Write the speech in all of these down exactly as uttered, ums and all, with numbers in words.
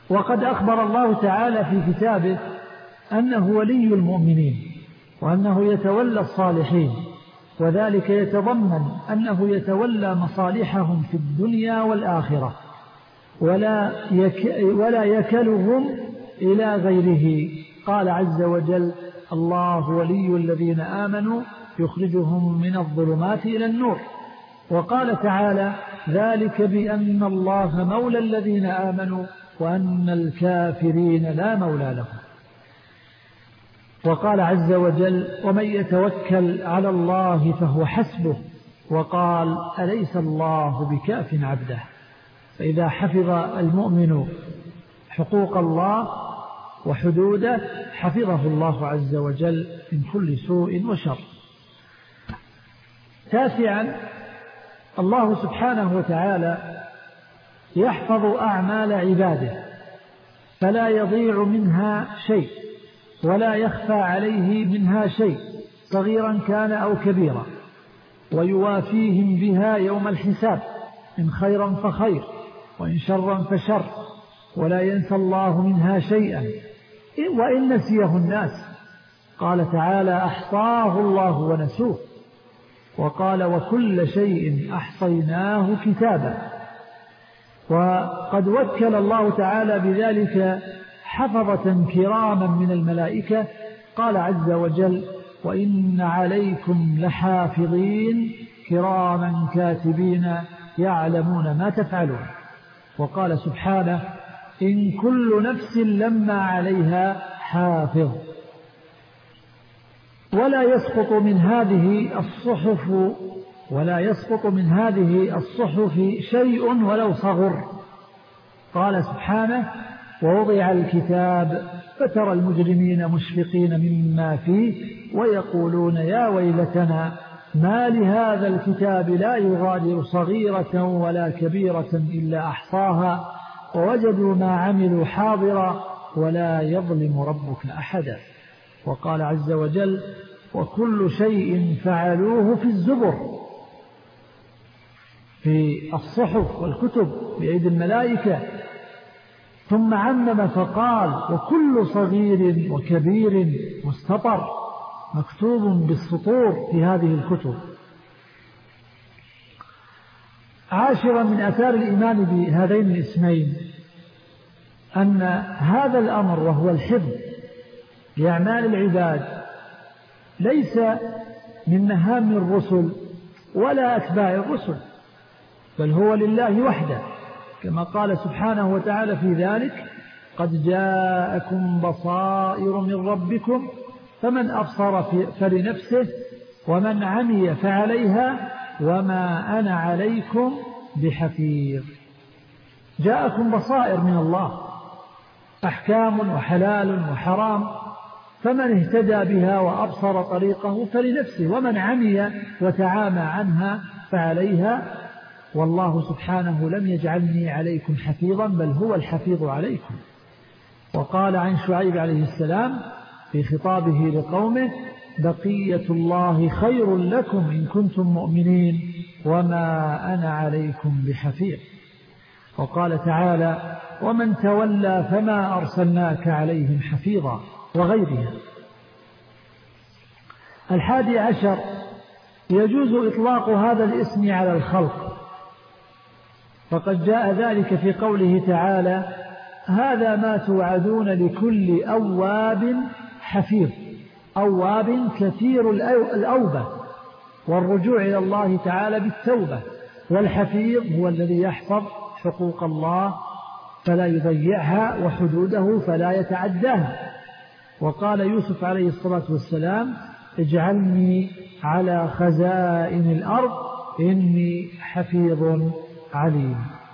وقد أخبر الله تعالى في كتابه أنه ولي المؤمنين وأنه يتولى الصالحين، وذلك يتضمن أنه يتولى مصالحهم في الدنيا والآخرة ولا, يك ولا يكلهم إلى غيره. قال عز وجل: الله ولي الذين آمنوا يخرجهم من الظلمات إلى النور. وقال تعالى: ذلك بأن الله مولى الذين آمنوا وأن الكافرين لا مولى لهم. وقال عز وجل: ومن يتوكل على الله فهو حسبه. وقال: أليس الله بكاف عبده. فإذا حفظ المؤمن حقوق الله وحدوده حفظه الله عز وجل من كل سوء وشر. تاسعا، الله سبحانه وتعالى يحفظ أعمال عباده فلا يضيع منها شيء ولا يخفى عليه منها شيء صغيرا كان أو كبيرا، ويوافيهم بها يوم الحساب، إن خيرا فخير وإن شرا فشر، ولا ينسى الله منها شيئا وإن نسيه الناس. قال تعالى: أحصاه الله ونسوه. وقال: وكل شيء أحصيناه كتابا. وقد وكل الله تعالى بذلك حفظة كراما من الملائكة. قال عز وجل: وإن عليكم لحافظين كراما كاتبين يعلمون ما تفعلون. وقال سبحانه: إن كل نفس لما عليها حافظ. ولا يسقط من هذه الصحف ولا يسقط من هذه الصحف شيء ولو صغر. قال سبحانه: ووضع الكتاب فترى المجرمين مشفقين مما فيه ويقولون يا ويلتنا ما لهذا الكتاب لا يغادر صغيرة ولا كبيرة إلا أحصاها ووجدوا ما عملوا حاضرا ولا يظلم ربك أحدا. وقال عز وجل: وكل شيء فعلوه في الزبر، في الصحف والكتب بأيدي الملائكة. ثم عمم فقال: وكل صغير وكبير مستطر، مكتوب بالسطور في هذه الكتب. عاشرا من آثار الإيمان بهذين الاسمين أن هذا الأمر وهو الحفظ لأعمال العباد ليس من مهام الرسل ولا أتباع الرسل، بل هو لله وحده، كما قال سبحانه وتعالى في ذلك: قد جاءكم بصائر من ربكم فمن أبصر فلنفسه ومن عمي فعليها وما أنا عليكم بحفيظ. جاءكم بصائر من الله، أحكام وحلال وحرام، فمن اهتدى بها وأبصر طريقه فلنفسه، ومن عمي وتعامى عنها فعليها، والله سبحانه لم يجعلني عليكم حفيظا بل هو الحفيظ عليكم. وقال عن شعيب عليه السلام في خطابه لقومه: بقية الله خير لكم إن كنتم مؤمنين وما أنا عليكم بحفيظ. وقال تعالى: ومن تولى فما أرسلناك عليهم حفيظا، وغيرها. الحادي عشر، يجوز إطلاق هذا الاسم على الخلق، فقد جاء ذلك في قوله تعالى: هذا ما توعدون لكل أواب حفيظ. أواب كثير الأوبة والرجوع إلى الله تعالى بالتوبة، والحفيظ هو الذي يحفظ حقوق الله فلا يضيعها وحدوده فلا يتعداها. وقال يوسف عليه الصلاة والسلام: اجعلني على خزائن الأرض إني حفيظ عليم.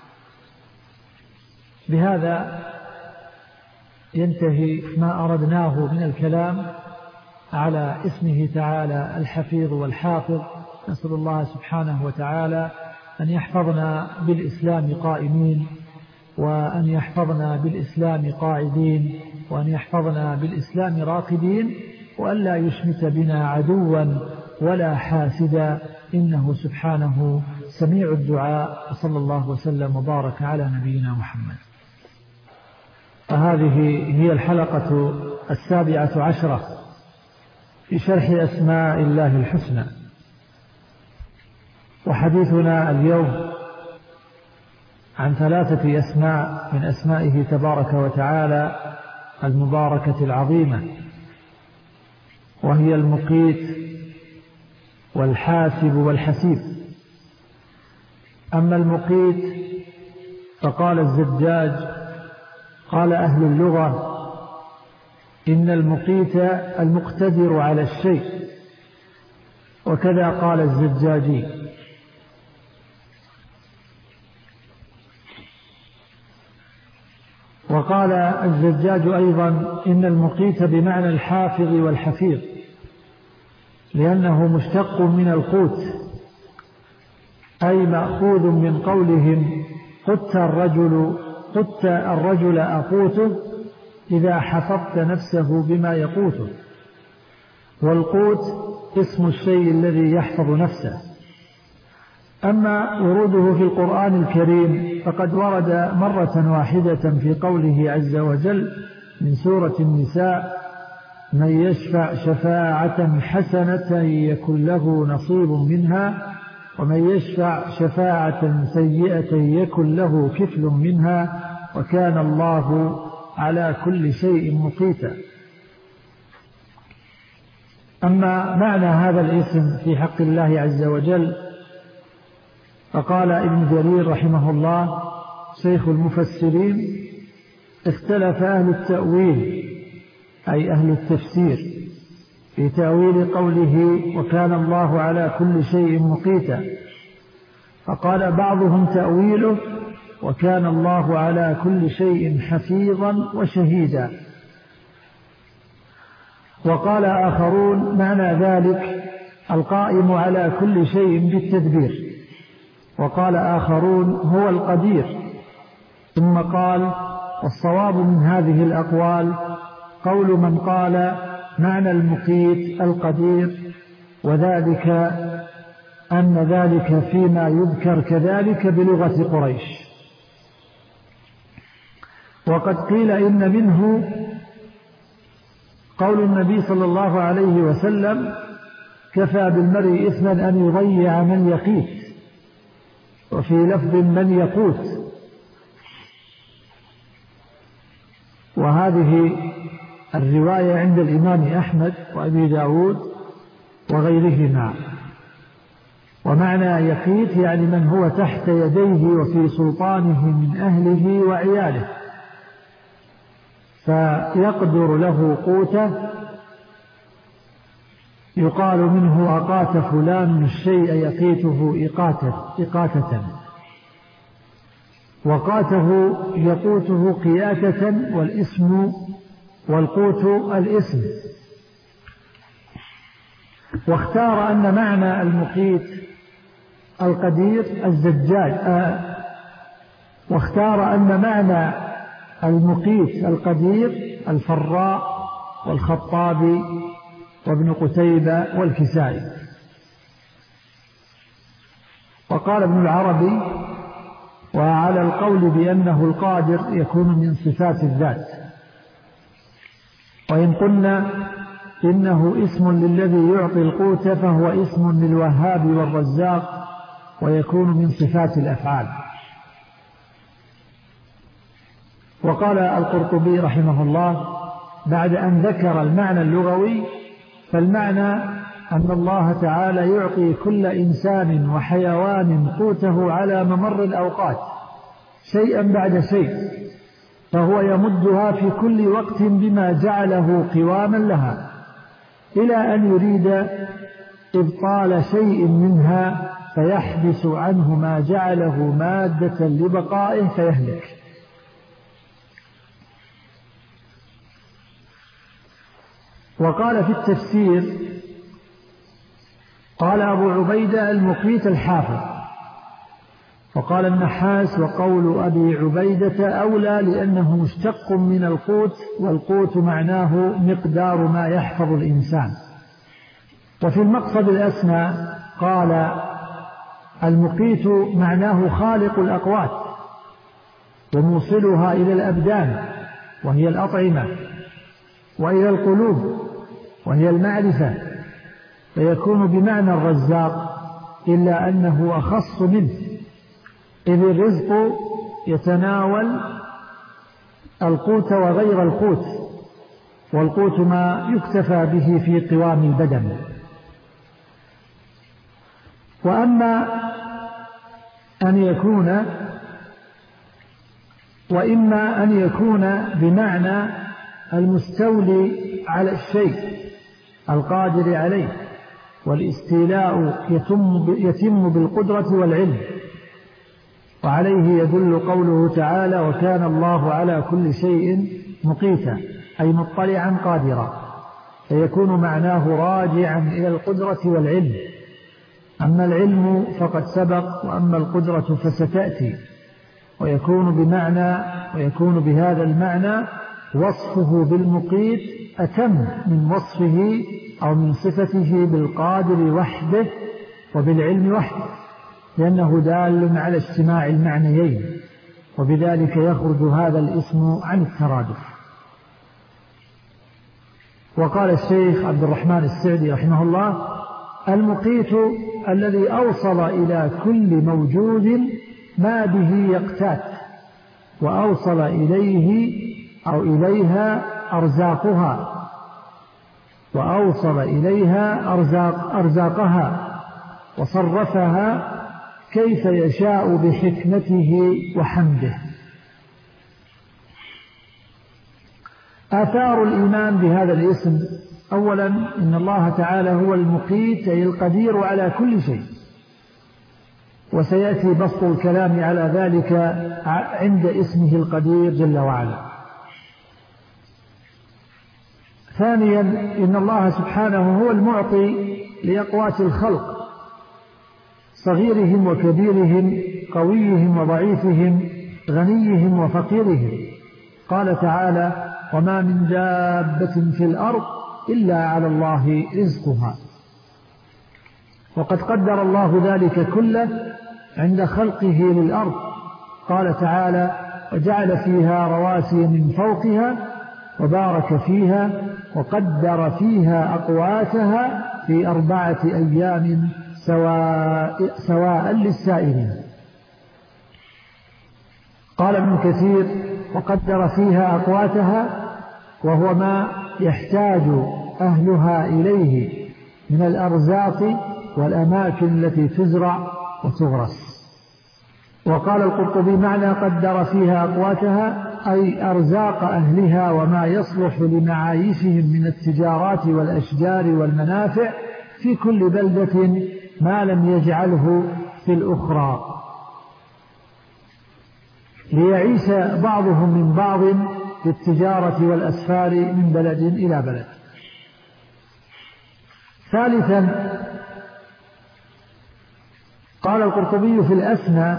بهذا ينتهي ما أردناه من الكلام على اسمه تعالى الحفيظ والحافظ. نسأل الله سبحانه وتعالى أن يحفظنا بالإسلام قائمين، وأن يحفظنا بالإسلام قاعدين، وأن يحفظنا بالإسلام راقدين، وأن لا يشمت بنا عدوا ولا حاسدا، إنه سبحانه سميع الدعاء. وصلى الله وسلم وبارك على نبينا محمد. فهذه هي الحلقة السابعة عشرة في شرح أسماء الله الحسنى، وحديثنا اليوم عن ثلاثة أسماء من أسمائه تبارك وتعالى المباركة العظيمة، وهي المقيت والحاسب والحسيب. أما المقيت فقال الزجاج قال أهل اللغة إن المقيت المقتدر على الشيء، وكذا قال الزجاجي. وقال الزجاج أيضا إن المقيت بمعنى الحافظ والحفيظ، لأنه مشتق من القوت، أي مأخوذ من قولهم قت الرجل قت الرجل أقوته إذا حفظت نفسه بما يقوته. والقوت اسم الشيء الذي يحفظ نفسه. أما وروده في القرآن الكريم فقد ورد مرة واحدة في قوله عز وجل من سورة النساء: من يشفع شفاعة حسنة يكن له نصيب منها، ومن يشفع شفاعة سيئة يكن له كفل منها، وكان الله على كل شيء مقيتا. أما معنى هذا الاسم في حق الله عز وجل فقال ابن جرير رحمه الله شيخ المفسرين: اختلف أهل التأويل أي أهل التفسير في تأويل قوله وكان الله على كل شيء مقيتا، فقال بعضهم تأويله وكان الله على كل شيء حفيظا وشهيدا، وقال آخرون معنى ذلك القائم على كل شيء بالتدبير، وقال آخرون هو القدير. ثم قال: والصواب من هذه الأقوال قول من قال معنى المقيت القدير، وذلك أن ذلك فيما يذكر كذلك بلغة قريش. وقد قيل إن منه قول النبي صلى الله عليه وسلم: كفى بالمرء إثما أن يضيع من يقيت، وفي لفظ من يقوت. وهذه الرواية عند الإمام أحمد وأبي داود وغيرهما. ومعنى يقيت يعني من هو تحت يديه وفي سلطانه من أهله وعياله، فيقدر له قوته، يقال منه أقات فلان الشيء يقيته إقاتة, إقاتة وقاته يقوته قياتة، والاسم والقوت الاسم. واختار أن معنى المقيت القدير الزجاج آه واختار أن معنى المقيت القدير الفراء والخطابي وابن قتيبة والكسائي. وقال ابن العربي: وعلى القول بأنه القادر يكون من صفات الذات، وإن قلنا إنه اسم للذي يعطي القوت فهو اسم للوهاب والرزاق، ويكون من صفات الأفعال. وقال القرطبي رحمه الله بعد أن ذكر المعنى اللغوي: فالمعنى أن الله تعالى يعطي كل إنسان وحيوان قوته على ممر الأوقات شيئا بعد شيء، فهو يمدها في كل وقت بما جعله قواما لها، إلى أن يريد إبطال شيء منها فيحبس عنه ما جعله مادة لبقائه فيهلك. وقال في التفسير: قال أبو عبيدة المقيت الحافظ. وقال النحاس: وقول أبي عبيدة أولى لأنه مشتق من القوت، والقوت معناه مقدار ما يحفظ الإنسان. وفي المقصد الأسمى قال: المقيت معناه خالق الأقوات وموصلها إلى الأبدان، وهي الأطعمة، وإلى القلوب وهي المعرفة، فيكون بمعنى الرزاق، إلا أنه أخص منه، إذ الرزق يتناول القوت وغير القوت، والقوت ما يكتفى به في قوام البدن. وأما أن يكون وإما أن يكون بمعنى المستولي على الشيء القادر عليه، والاستيلاء يتم, يتم بالقدرة والعلم، وعليه يدل قوله تعالى: وكان الله على كل شيء مقيتا، أي مطلعا قادرا، فيكون معناه راجعا إلى القدرة والعلم. أما العلم فقد سبق، وأما القدرة فستأتي، ويكون بمعنى ويكون بهذا المعنى وصفه بالمقيت أتم من وصفه أو من صفته بالقادر وحده وبالعلم وحده، لأنه دال على اجتماع المعنيين، وبذلك يخرج هذا الاسم عن الترادف. وقال الشيخ عبد الرحمن السعدي رحمه الله: المقيت الذي أوصل إلى كل موجود ما به يقتات، وأوصل إليه أو إليها أرزاقها وأوصل إليها أرزاق أرزاقها وصرفها كيف يشاء بحكمته وحمده. آثار الإيمان بهذا الاسم: أولا، إن الله تعالى هو المقيت، أي القدير على كل شيء، وسيأتي بسط الكلام على ذلك عند اسمه القدير جل وعلا. ثانيا، إن الله سبحانه هو المعطي لأقوات الخلق، صغيرهم وكبيرهم، قويهم وضعيفهم، غنيهم وفقيرهم. قال تعالى: وما من دابة في الأرض إلا على الله رزقها. وقد قدر الله ذلك كله عند خلقه للأرض. قال تعالى: وجعل فيها رواسي من فوقها وبارك فيها وقدر فيها أقواتها في أربعة أيام سواء, سواء للسائلين. قال ابن كثير: وقدر فيها أقواتها، وهو ما يحتاج أهلها إليه من الأرزاق والأماكن التي تزرع وتغرس. وقال القرطبي: معنى قدر فيها أقواتها أي أرزاق أهلها وما يصلح لمعايشهم من التجارات والأشجار والمنافع في كل بلدة ما لم يجعله في الأخرى، ليعيش بعضهم من بعض بالتجارة والأسفار من بلد إلى بلد. ثالثا، قال القرطبي في الأثنى: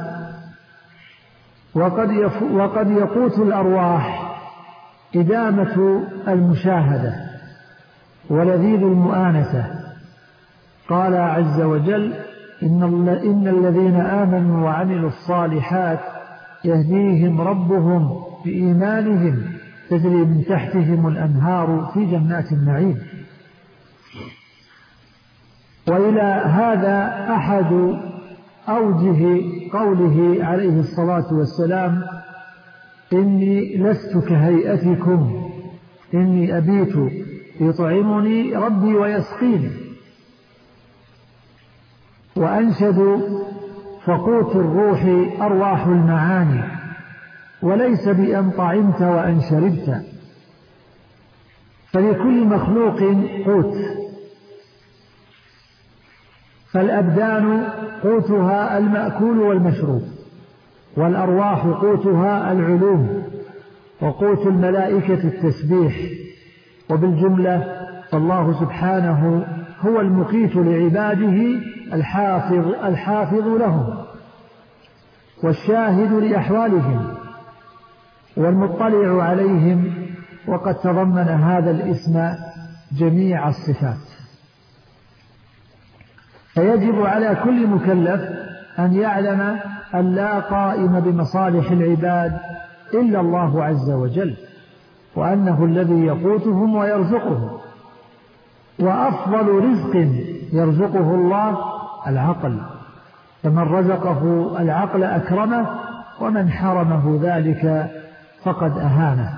وقد, وقد يقوت الأرواح إدامة المشاهدة ولذيذ المؤانسة. قال عز وجل: إن, إن الذين آمنوا وعملوا الصالحات يهديهم ربهم بإيمانهم تجري من تحتهم الأنهار في جنات النعيم. وإلى هذا أحد أوجه قوله عليه الصلاة والسلام: إني لست كهيئتكم إني أبيت يطعمني ربي ويسقيني. وأنشد: فقوت الروح أرواح المعاني وليس بأن طعمت وأن شربت. فلكل مخلوق قوت، فالأبدان قوتها المأكول والمشروب، والأرواح قوتها العلوم، وقوت الملائكة التسبيح. وبالجملة فالله سبحانه هو المقيت لعباده الحافظ, الحافظ لهم والشاهد لأحوالهم والمطلع عليهم. وقد تضمن هذا الاسم جميع الصفات. فيجب على كل مكلف أن يعلم أن لا قائم بمصالح العباد إلا الله عز وجل، وأنه الذي يقوتهم ويرزقهم، وأفضل رزق يرزقه الله العقل، فمن رزقه العقل أكرمه، ومن حرمه ذلك فقد أهانه.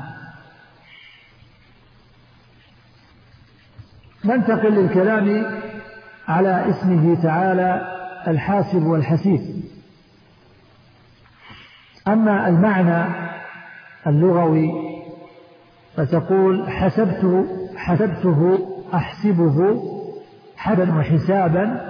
ننتقل للكلام على اسمه تعالى الحاسب والحسيب. أما المعنى اللغوي فتقول حسبته, حسبته أحسبه حسبا وحسابا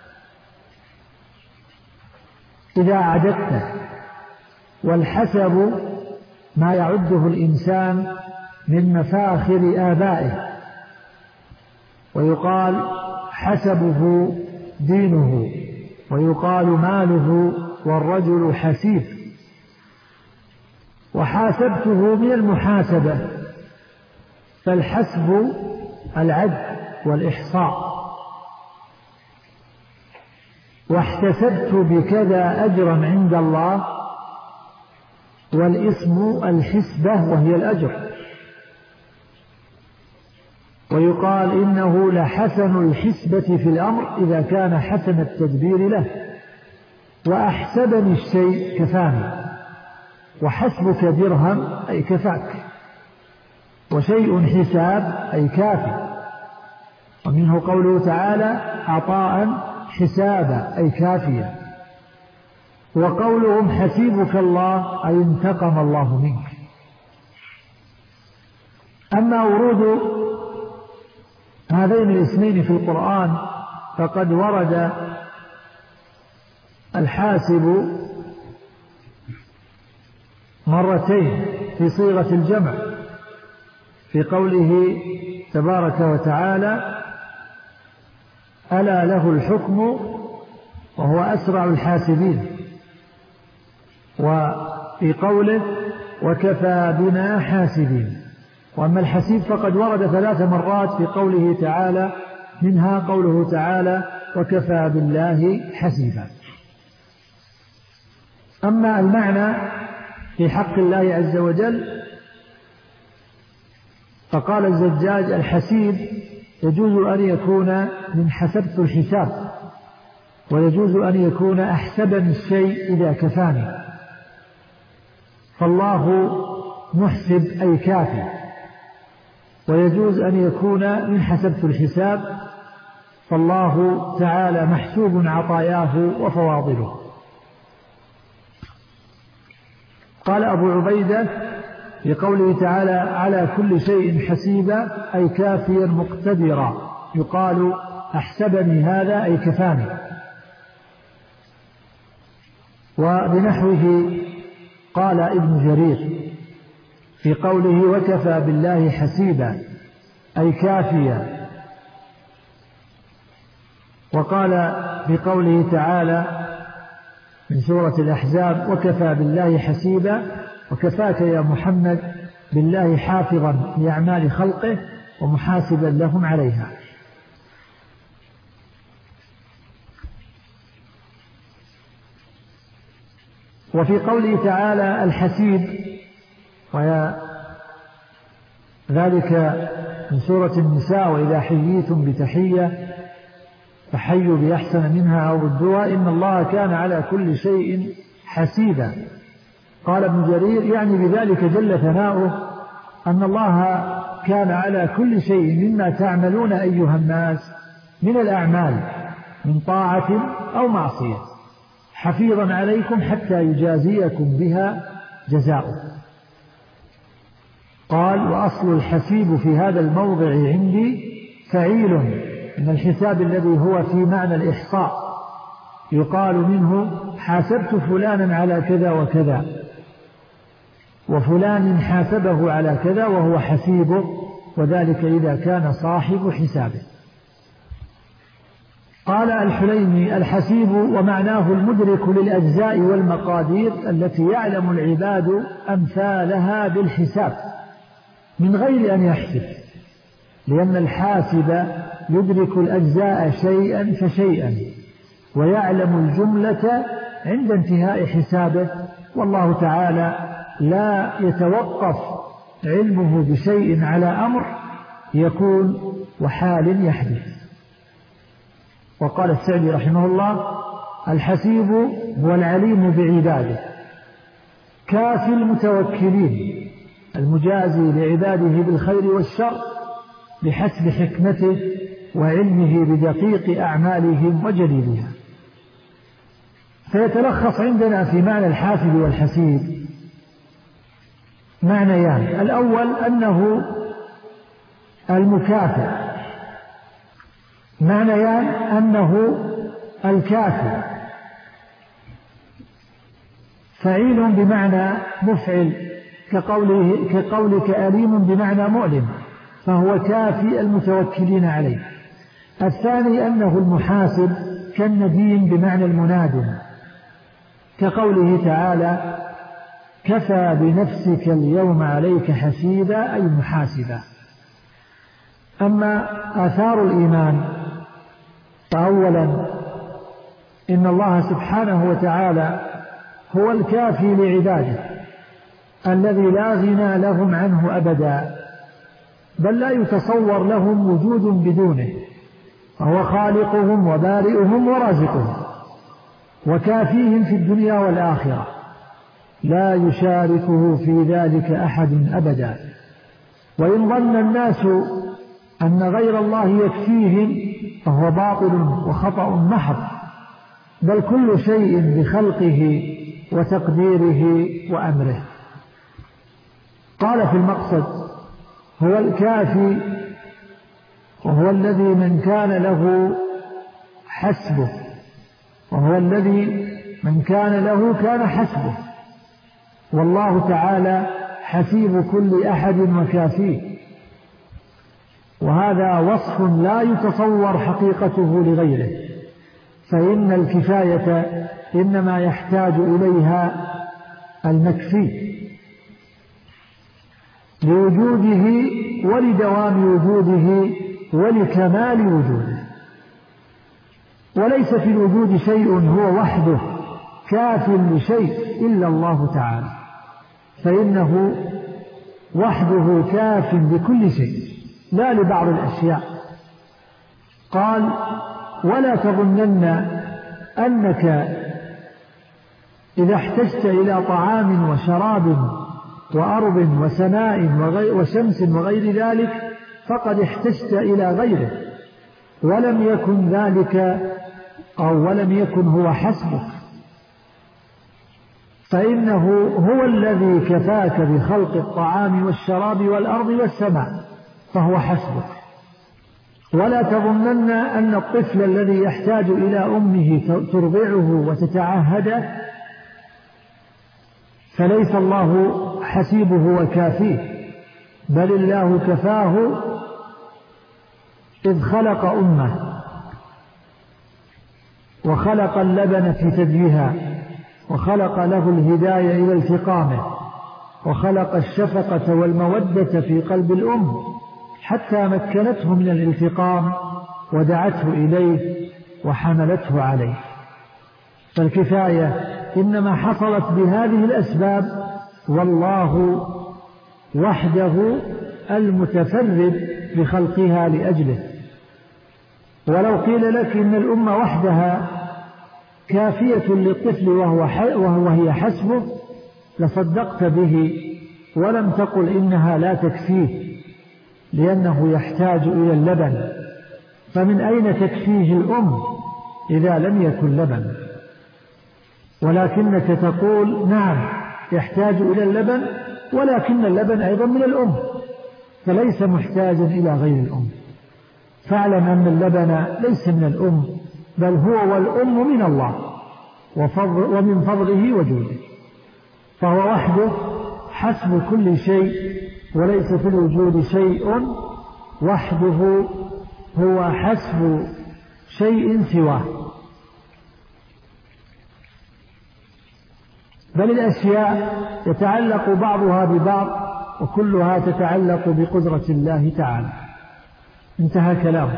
إذا عددته، والحسب ما يعده الإنسان من مفاخر آبائه، ويقال حسبه دينه، ويقال ماله، والرجل حسيب. وحاسبته من المحاسبة، فالحسب العد والإحصاء. واحتسبت بكذا أجرا عند الله، والاسم الحسبة وهي الأجر. ويقال إنه لحسن الحسبة في الأمر إذا كان حسن التدبير له. وأحسبني الشيء كفاني، وحسبك درهم أي كفاك، وشيء حساب أي كافي. ومنه قوله تعالى عطاء حسابا أي كافيا. وقولهم حسيبك الله أي انتقم الله منك. أما ورود هذين الاسمين في القرآن فقد ورد الحاسب مرتين في صيغة الجمع، في قوله تبارك وتعالى ألا له الحكم وهو أسرع الحاسبين، وفي قوله وكفى بنا حاسبين. وأما الحسيب فقد ورد ثلاث مرات في قوله تعالى، منها قوله تعالى وكفى بالله حسيبا. أما المعنى في حق الله عز وجل فقال الزجاج الحسيب يجوز أن يكون من حسبت الحساب، ويجوز أن يكون أحسبني الشيء إذا كفاني، فالله محسب أي كافي. ويجوز أن يكون من حسبت الحساب، فالله تعالى محسوب عطاياه وفواضله. قال أبو عبيدة في قوله تعالى على كل شيء حسيبا أي كافيا مقتدرا، يقال أحسبني هذا أي كفاني. وبنحوه قال ابن جرير في قوله وكفى بالله حسيبا أي كافيا. وقال في قوله تعالى من سورة الأحزاب وكفى بالله حسيبا، وكفاك يا محمد بالله حافظا لأعمال خلقه ومحاسبا لهم عليها. وفي قوله تعالى الحسيب وذلك من سورة النساء وإذا حييتم بتحية فحيوا بأحسن منها أو ردوها إن الله كان على كل شيء حسيبا. قال ابن جرير يعني بذلك جل ثناؤه أن الله كان على كل شيء مما تعملون أيها الناس من الأعمال من طاعة أو معصية حفيظا عليكم حتى يجازيكم بها جزاؤه. قال وأصل الحسيب في هذا الموضع عندي فعيل من الحساب الذي هو في معنى الإحصاء، يقال منه حاسبت فلانا على كذا وكذا، وفلان حاسبه على كذا وهو حسيبه، وذلك إذا كان صاحب حسابه. قال الحليمي الحسيب ومعناه المدرك للأجزاء والمقادير التي يعلم العباد أمثالها بالحساب من غير أن يحسب، لأن الحاسب يدرك الأجزاء شيئا فشيئا ويعلم الجملة عند انتهاء حسابه، والله تعالى لا يتوقف علمه بشيء على أمر يكون وحال يحدث. وقال السعدي رحمه الله: الحسيب هو العليم بعباده كافي المتوكلين المجازي لعباده بالخير والشر بحسب حكمته وعلمه بدقيق أعمالهم وجليلها. فيتلخص عندنا في معنى الحاسب والحسيب معنيان: الأول أنه المكافئ، معنيان أنه الكافي، فعيل بمعنى مفعل كقوله كقولك أليم بمعنى مؤلم، فهو كافي المتوكلين عليه. الثاني أنه المحاسب كالنديم بمعنى المنادم كقوله تعالى: كفى بنفسك اليوم عليك حسيبا، أي محاسبا. أما آثار الإيمان فأولا إن الله سبحانه وتعالى هو الكافي لعباده الذي لا غنى لهم عنه أبدا، بل لا يتصور لهم وجود بدونه، فهو خالقهم وبارئهم ورازقهم وكافيهم في الدنيا والآخرة، لا يشاركه في ذلك أحد أبدا. وإن ظن الناس أن غير الله يكفيهم فهو باطل وخطأ محض، بل كل شيء بخلقه وتقديره وأمره. قال في المقصد: هو الكافي وهو الذي من كان له حسبه، وهو الذي من كان له كان حسبه، والله تعالى حسيب كل أحد وكافيه. وهذا وصف لا يتصور حقيقته لغيره، فإن الكفاية إنما يحتاج إليها المكفي لوجوده ولدوام وجوده ولكمال وجوده. وليس في الوجود شيء هو وحده كاف لشيء إلا الله تعالى، فإنه وحده كاف لكل شيء لا لبعض الأشياء. قال: ولا تظنن أنك إذا احتجت إلى طعام وشراب وأرض وسماء وشمس وغير ذلك فقد احتجت إلى غيره ولم يكن ذلك أو ولم يكن هو حسبك، فإنه هو الذي كفاك بخلق الطعام والشراب والأرض والسماء فهو حسبك. ولا تظنن أن الطفل الذي يحتاج إلى أمه ترضعه وتتعهده فليس الله حسيبه وكافيه، بل الله كفاه إذ خلق أمه وخلق اللبن في ثديها وخلق له الهداية إلى التقامه وخلق الشفقة والمودة في قلب الأم حتى مكنته من الالتقام ودعته إليه وحملته عليه. فالكفاية إنما حصلت بهذه الأسباب، والله وحده المتفرد بخلقها لأجله. ولو قيل لك إن الأمة وحدها كافية للطفل وهو, وهو هي حسبه لصدقت به ولم تقل إنها لا تكفيه، لأنه يحتاج إلى اللبن، فمن أين تكفيه الأم إذا لم يكن لبن؟ ولكنك تقول نعم يحتاج إلى اللبن، ولكن اللبن أيضا من الأم، فليس محتاجا إلى غير الأم. فاعلم أن اللبن ليس من الأم، بل هو والأم من الله ومن فضله وجوده، فهو وحده حسب كل شيء، وليس في الوجود شيء وحده هو حسب شيء سواه. بل الأشياء يتعلق بعضها ببعض وكلها تتعلق بقدرة الله تعالى. انتهى كلامه.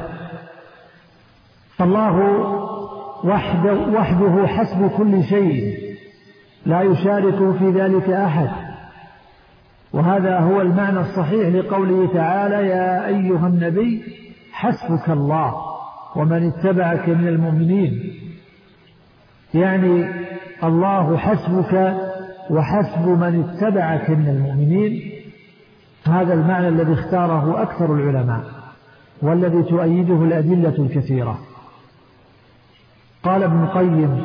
فالله وحده, وحده حسب كل شيء لا يشارك في ذلك أحد، وهذا هو المعنى الصحيح لقوله تعالى يا أيها النبي حسبك الله ومن اتبعك من المؤمنين، يعني الله حسبك وحسب من اتبعك من المؤمنين. هذا المعنى الذي اختاره أكثر العلماء والذي تؤيده الأدلة الكثيرة. قال ابن القيم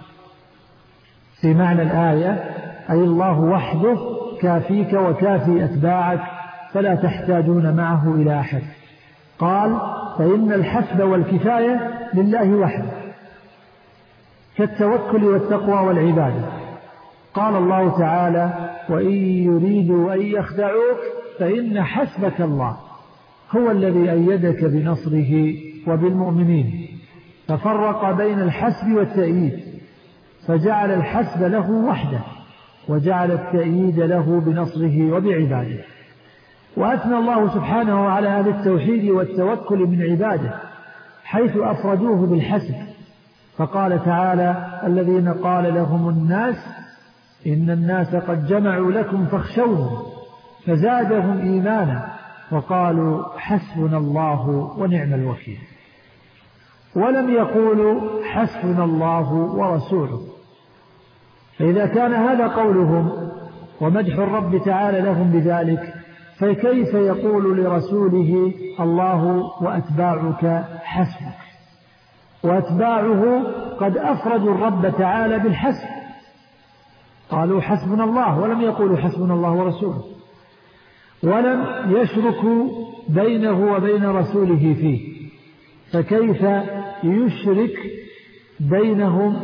في معنى الآية أي الله وحده كافيك وكافي أتباعك فلا تحتاجون معه إلى أحد. قال فإن الحسب والكفاية لله وحده كالتوكل والتقوى والعبادة. قال الله تعالى وإن يريدوا أن يخدعوك فإن حسبك الله هو الذي أيدك بنصره وبالمؤمنين. ففرق بين الحسب والتأييد فجعل الحسب له وحده وجعل التأييد له بنصره وبعباده. وأثنى الله سبحانه على هذا التوحيد والتوكل من عباده حيث أفردوه بالحسب، فقال تعالى الذين قال لهم الناس إن الناس قد جمعوا لكم فاخشوهم فزادهم إيمانا وقالوا حسبنا الله ونعم الوكيل. ولم يقولوا حسبنا الله ورسوله. فإذا كان هذا قولهم ومدح الرب تعالى لهم بذلك فكيف يقول لرسوله الله وأتباعك حسبك؟ وأتباعه قد أفردوا الرب تعالى بالحسب، قالوا حسبنا الله ولم يقولوا حسبنا الله ورسوله، ولم يشركوا بينه وبين رسوله فيه، فكيف يشرك بينهم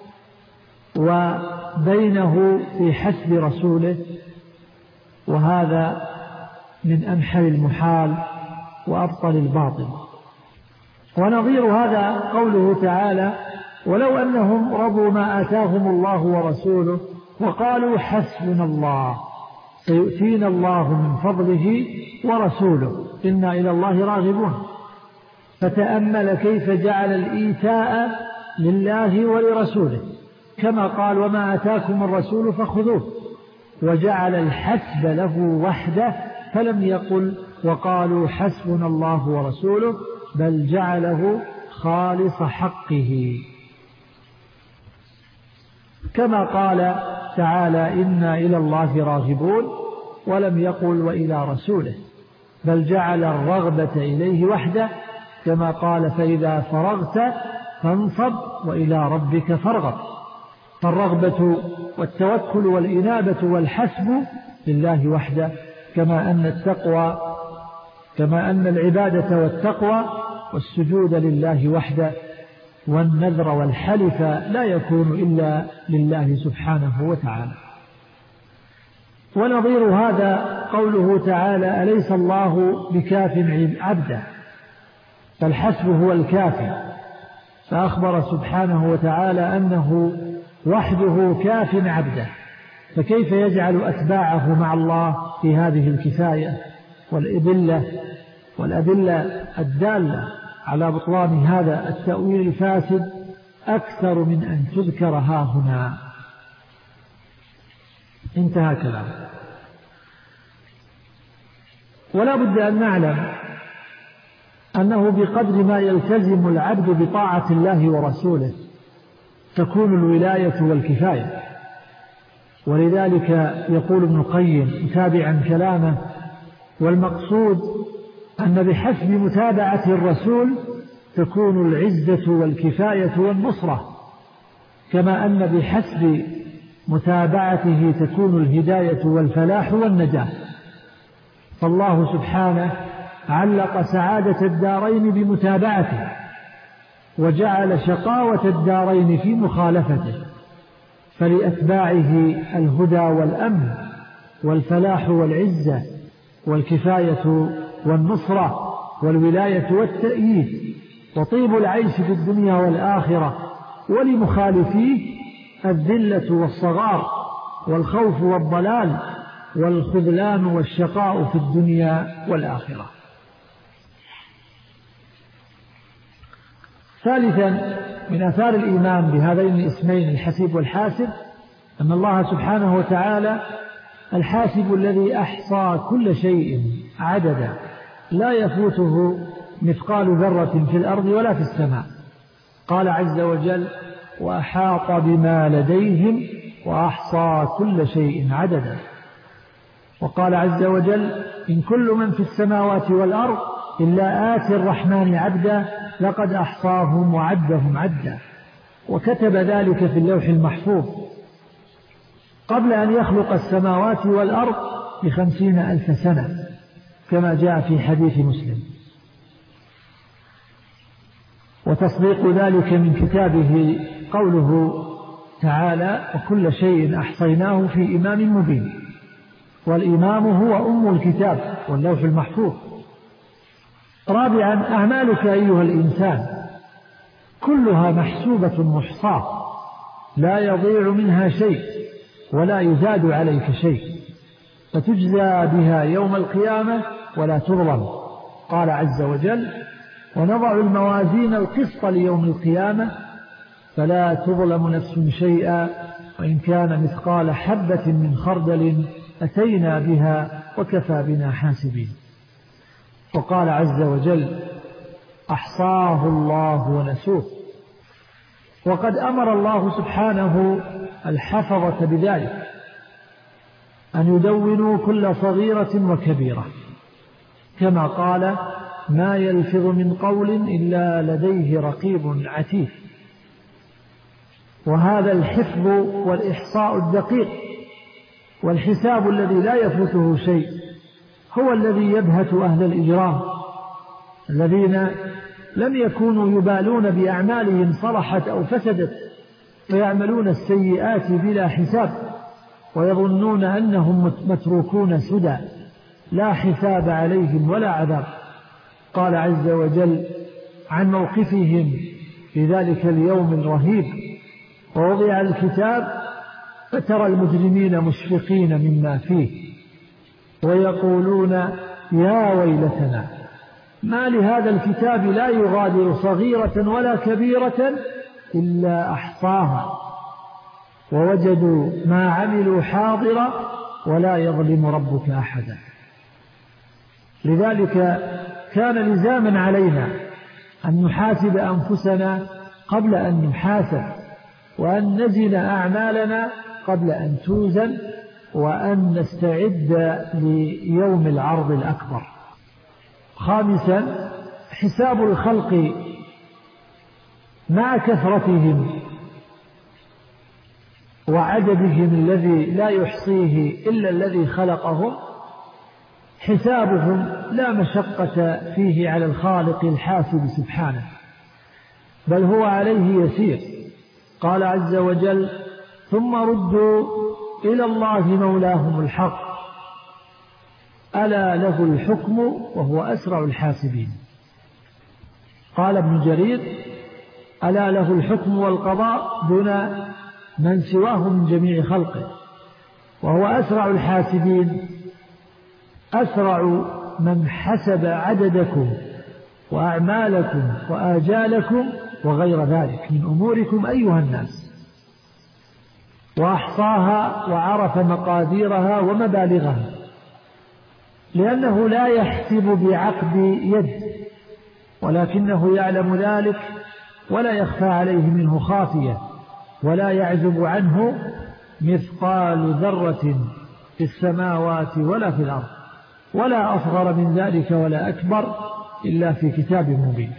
وبينه في حسب رسوله؟ وهذا من أنحل المحال وأبطل الباطل. ونظير هذا قوله تعالى ولو أنهم رضوا ما آتاهم الله ورسوله وقالوا حسبنا الله سيؤتينا الله من فضله ورسوله إنا إلى الله راغبون. فتأمل كيف جعل الإيتاء لله ولرسوله كما قال وما آتاكم الرسول فخذوه، وجعل الحسب له وحده فلم يقل وقالوا حسبنا الله ورسوله، بل جعله خالص حقه كما قال تعالى إنا إلى الله راغبون، ولم يقل وإلى رسوله، بل جعل الرغبة إليه وحده كما قال فإذا فرغت فانصب وإلى ربك فارغب. فالرغبة والتوكل والإنابة والحسب لله وحده، كما أن التقوى كما أن العبادة والتقوى والسجود لله وحده، والنذر والحلف لا يكون إلا لله سبحانه وتعالى. ونظير هذا قوله تعالى أليس الله بكاف عبده؟ فالحسب هو الكافي، فأخبر سبحانه وتعالى أنه وحده كاف عبده، فكيف يجعل أتباعه مع الله في هذه الكفاية والأدلة والأدلة الدالة على بطلان هذا التأويل الفاسد أكثر من أن تذكر ها هنا. انتهى كلام. ولا بد أن نعلم أنه بقدر ما يلتزم العبد بطاعة الله ورسوله تكون الولاية والكفاية. ولذلك يقول ابن القيم متابعا كلامه والمقصود أن بحسب متابعة الرسول تكون العزة والكفاية والنصرة، كما أن بحسب متابعته تكون الهداية والفلاح والنجاة. فالله سبحانه علق سعادة الدارين بمتابعته، وجعل شقاوة الدارين في مخالفته، فلأتباعه الهدى والأمن والفلاح والعزة والكفاية والنصرة والولاية والتأييد وطيب العيش في الدنيا والآخرة، ولمخالفيه الذلة والصغار والخوف والضلال والخذلان والشقاء في الدنيا والآخرة. ثالثا من آثار الإيمان بهذين الاسمين الحسيب والحاسب أن الله سبحانه وتعالى الحاسب الذي أحصى كل شيء عددا لا يفوته مثقال ذرة في الأرض ولا في السماء. قال عز وجل: وأحاط بما لديهم وأحصى كل شيء عددا. وقال عز وجل: إن كل من في السماوات والأرض إلا آتي الرحمن عبدا لقد أحصاهم وعدهم عدا. وكتب ذلك في اللوح المحفوظ قبل أن يخلق السماوات والأرض بخمسين ألف سنة كما جاء في حديث مسلم. وتصديق ذلك من كتابه قوله تعالى: وكل شيء أحصيناه في إمام مبين. والإمام هو أم الكتاب واللوح المحفوظ. رابعا: أعمالك أيها الإنسان كلها محسوبة محصاة لا يضيع منها شيء ولا يزاد عليك شيء، فتجزى بها يوم القيامة ولا تظلم. قال عز وجل: ونضع الموازين القسط ليوم القيامة فلا تظلم نفس شيئا وإن كان مثقال حبة من خردل أتينا بها وكفى بنا حاسبين. وقال عز وجل: أحصاه الله ونسوه. وقد أمر الله سبحانه الحفظة بذلك أن يدونوا كل صغيرة وكبيرة، كما قال: ما يلفظ من قول إلا لديه رقيب عتيد. وهذا الحفظ والإحصاء الدقيق والحساب الذي لا يفوته شيء هو الذي يبهت أهل الإجرام الذين لم يكونوا يبالون بأعمالهم صلحت أو فسدت، ويعملون السيئات بلا حساب ويظنون أنهم متروكون سدى لا حساب عليهم ولا عذاب. قال عز وجل عن موقفهم في ذلك اليوم الرهيب: ووضع الكتاب فترى المجرمين مشفقين مما فيه ويقولون يا ويلتنا ما لهذا الكتاب لا يغادر صغيرة ولا كبيرة إلا أحصاها ووجدوا ما عملوا حاضرا ولا يظلم ربك أحدا. لذلك كان لزاما علينا أن نحاسب أنفسنا قبل أن نحاسب، وأن نزن أعمالنا قبل أن توزن، وأن نستعد ليوم العرض الأكبر. خامسا: حساب الخلق مع كثرتهم وعددهم الذي لا يحصيه إلا الذي خلقهم، حسابهم لا مشقة فيه على الخالق الحاسب سبحانه، بل هو عليه يسير. قال عز وجل: ثم ردوا إلى الله مولاهم الحق ألا له الحكم وهو أسرع الحاسبين. قال ابن جرير: ألا له الحكم والقضاء دون من سواه من جميع خلقه، وهو أسرع الحاسبين أسرع من حسب عددكم وأعمالكم وآجالكم وغير ذلك من أموركم أيها الناس، وأحصاها وعرف مقاديرها ومبالغها، لأنه لا يحسب بعقد يد، ولكنه يعلم ذلك ولا يخفى عليه منه خافية، ولا يعزب عنه مثقال ذرة في السماوات ولا في الأرض، ولا أصغر من ذلك ولا أكبر إلا في كتاب مبين.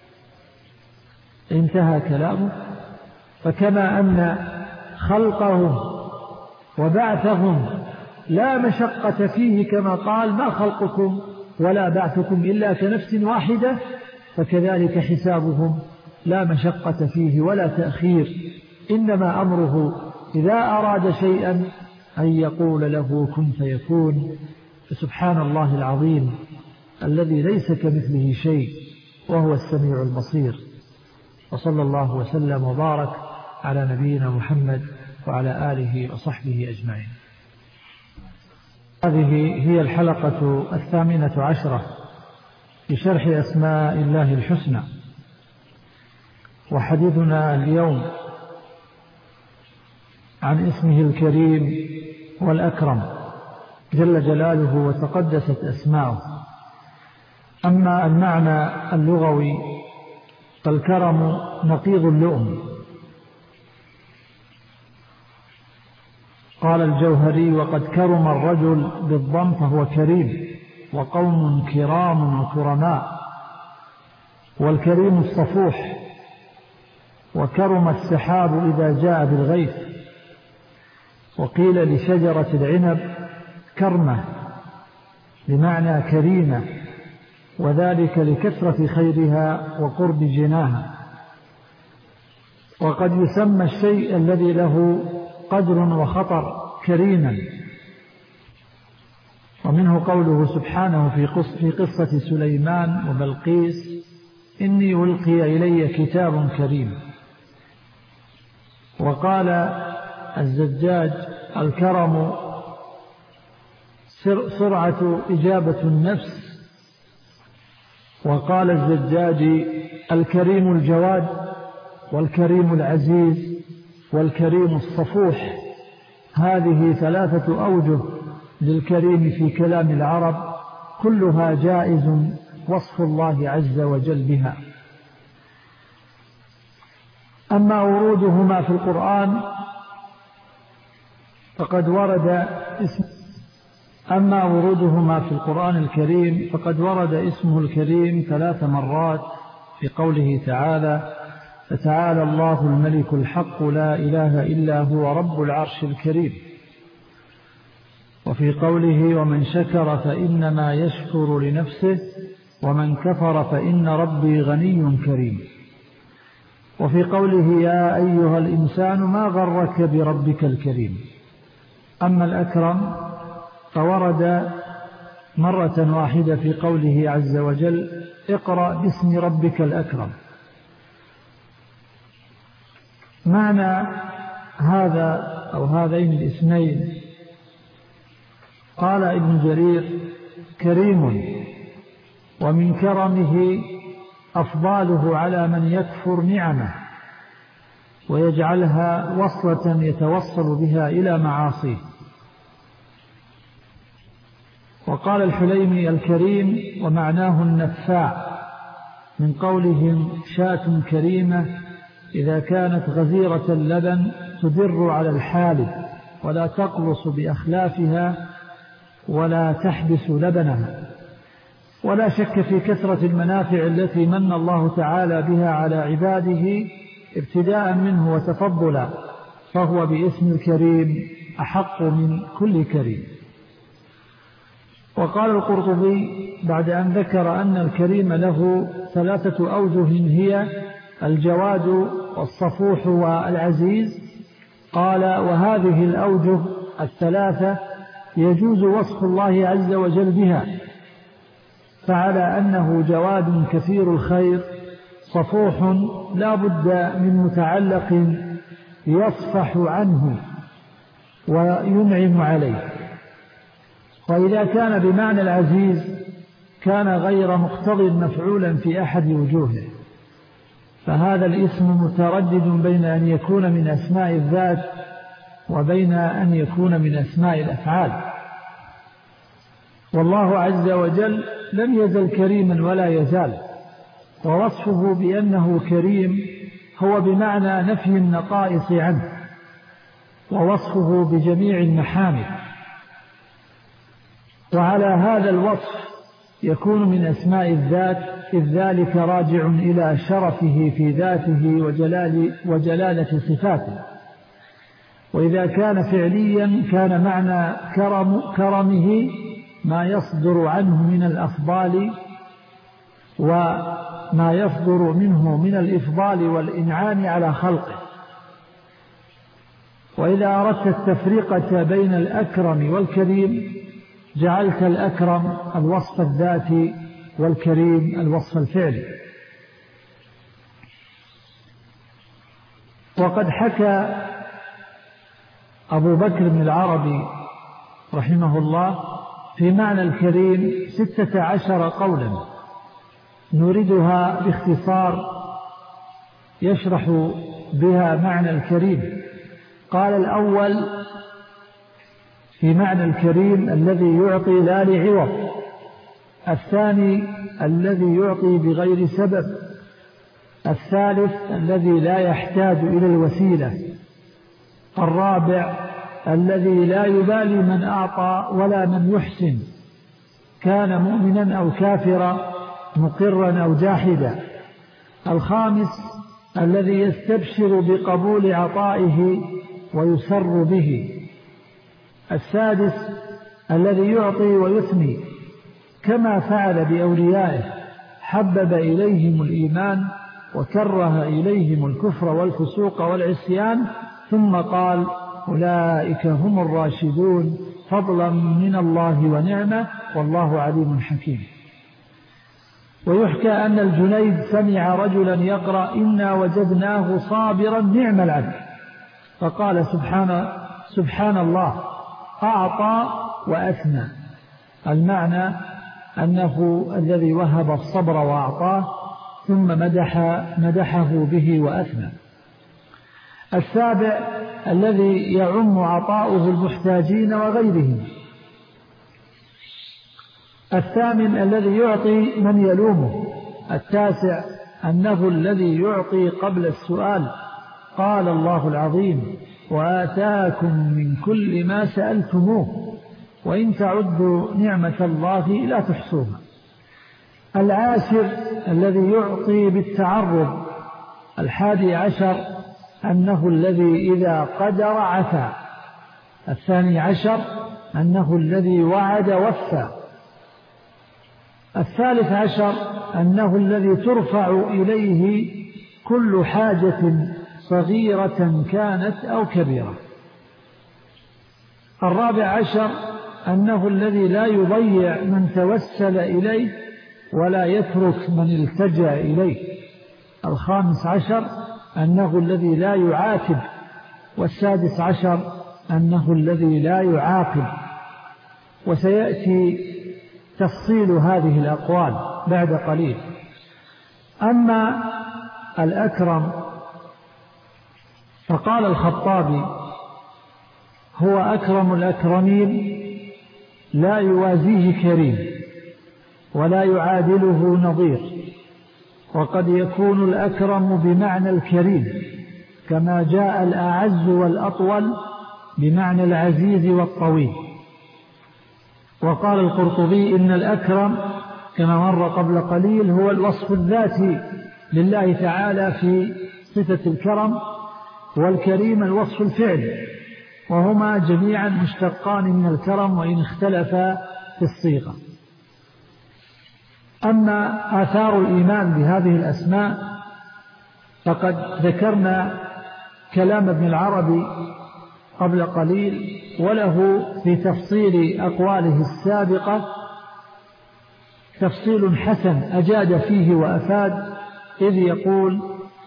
انتهى كلامه. فكما أن خلقهم وبعثهم لا مشقة فيه كما قال: ما خلقكم ولا بعثكم إلا كنفس واحدة، فكذلك حسابهم لا مشقة فيه ولا تأخير، إنما أمره إذا أراد شيئا أن يقول له كن فيكون. فسبحان الله العظيم الذي ليس كمثله شيء وهو السميع البصير. وصلى الله وسلم وبارك على نبينا محمد وعلى آله وصحبه أجمعين. هذه هي الحلقة الثامنة عشرة في شرح أسماء الله الحسنى، وحديثنا اليوم عن اسمه الكريم والأكرم جل جلاله وتقدست أسماؤه. أما المعنى اللغوي فالكرم نقيض اللؤم. قال الجوهري: وقد كرم الرجل بالضم فهو كريم، وقوم كرام وكرماء، والكريم الصفوح. وكرم السحاب إذا جاء بالغيث. وقيل لشجرة العنب كرمة بمعنى كريمة، وذلك لكثرة خيرها وقرب جناها. وقد يسمى الشيء الذي له قدر وخطر كريما. ومنه قوله سبحانه في قصة سليمان وبلقيس: إني ألقي إلي كتاب كريم. وقال الزجاج: الكرم سرعة إجابة النفس. وقال الزجاج: الكريم الجواد، والكريم العزيز، والكريم الصفوح. هذه ثلاثة أوجه للكريم في كلام العرب، كلها جائز وصف الله عز وجل بها. أما ورودهما في القرآن فقد ورد اسم أما ورودهما في القرآن الكريم فقد ورد اسمه الكريم ثلاث مرات في قوله تعالى: فتعالى الله الملك الحق لا إله إلا هو رب العرش الكريم. وفي قوله: ومن شكر فإنما يشكر لنفسه ومن كفر فإن ربي غني كريم. وفي قوله: يا أيها الإنسان ما غرك بربك الكريم. أما الأكرم فورد مرة واحدة في قوله عز وجل: اقرأ باسم ربك الأكرم. معنى هذا أو هذين الاسمين: قال ابن جرير: كريم، ومن كرمه أفضاله على من يكفر نعمه ويجعلها وصلة يتوصل بها إلى معاصيه. وقال الحليمي: الكريم ومعناه النفاع، من قولهم: شاة كريمة إذا كانت غزيرة اللبن تدر على الحالب ولا تقلص بأخلافها ولا تحبس لبنها. ولا شك في كثرة المنافع التي من الله تعالى بها على عباده ابتداء منه وتفضلا، فهو باسم الكريم أحق من كل كريم. وقال القرطبي بعد أن ذكر أن الكريم له ثلاثة أوجه هي الجواد والصفوح والعزيز، قال: وهذه الأوجه الثلاثة يجوز وصف الله عز وجل بها، فعلى أنه جواد كثير الخير، صفوح لا بد من متعلق يصفح عنه وينعم عليه. وإذا كان بمعنى العزيز كان غير مقتضٍ مفعولا في أحد وجوهه، فهذا الاسم متردد بين أن يكون من أسماء الذات وبين أن يكون من أسماء الأفعال. والله عز وجل لم يزل كريما ولا يزال، ووصفه بأنه كريم هو بمعنى نفي النقائص عنه ووصفه بجميع المحامد. وعلى هذا الوصف يكون من أسماء الذات، إذ ذلك راجع إلى شرفه في ذاته وجلال وجلالة صفاته. وإذا كان فعليا كان معنى كرم كرمه ما يصدر عنه من الأفضال وما يصدر منه من الإفضال والإنعام على خلقه. وإذا أردت التفرقة بين الأكرم والكريم جعلت الأكرم الوصف الذاتي والكريم الوصف الفعلي. وقد حكى أبو بكر بن العربي رحمه الله في معنى الكريم ستة عشر قولا نريدها باختصار يشرح بها معنى الكريم. قال: الأول: في معنى الكريم الذي يعطي لا لعوض. الثاني الذي يعطي بغير سبب. الثالث الذي لا يحتاج إلى الوسيلة. الرابع الذي لا يبالي من أعطى ولا من يحسن، كان مؤمنا أو كافرا، مقرا أو جاحدا. الخامس الذي يستبشر بقبول عطائه ويسر به. السادس الذي يعطي ويثني كما فعل بأوليائه، حبب إليهم الإيمان وكره إليهم الكفر والفسوق والعصيان، ثم قال أولئك هم الراشدون فضلا من الله ونعمة والله عليم حكيم. ويحكى أن الجنيد سمع رجلا يقرأ إنا وجدناه صابرا نعم العبد، فقال سبحان, سبحان الله أعطى وأثنى. المعنى أنه الذي وهب الصبر وأعطاه ثم مدح مدحه به وأثنى. السابع الذي يعم عطاؤه المحتاجين وغيرهم. الثامن الذي يعطي من يلومه. التاسع أنه الذي يعطي قبل السؤال. قال الله العظيم وآتاكم من كل ما سألتموه وإن تعدوا نعمة الله لا تحصوها. العاشر الذي يعطي بالتعرض. الحادي عشر أنه الذي إذا قدر عفا. الثاني عشر أنه الذي وعد وفى. الثالث عشر أنه الذي ترفع إليه كل حاجة صغيرة كانت أو كبيرة. الرابع عشر أنه الذي لا يضيع من توسل إليه ولا يترك من التجأ إليه. الخامس عشر أنه الذي لا يعاتب. والسادس عشر أنه الذي لا يعاقب. وسيأتي تفصيل هذه الأقوال بعد قليل. أما الأكرم فقال الخطابي هو أكرم الأكرمين لا يوازيه كريم ولا يعادله نظير. وقد يكون الأكرم بمعنى الكريم كما جاء الأعز والأطول بمعنى العزيز والطويل. وقال القرطبي إن الأكرم كما مر قبل قليل هو الوصف الذاتي لله تعالى في صفة الكرم، والكريم الوصف الفعلي، وهما جميعا مشتقان من الكرم وإن اختلفا في الصيغة. أما آثار الإيمان بهذه الأسماء فقد ذكرنا كلام ابن العربي قبل قليل، وله في تفصيل أقواله السابقة تفصيل حسن أجاد فيه وأفاد، إذ يقول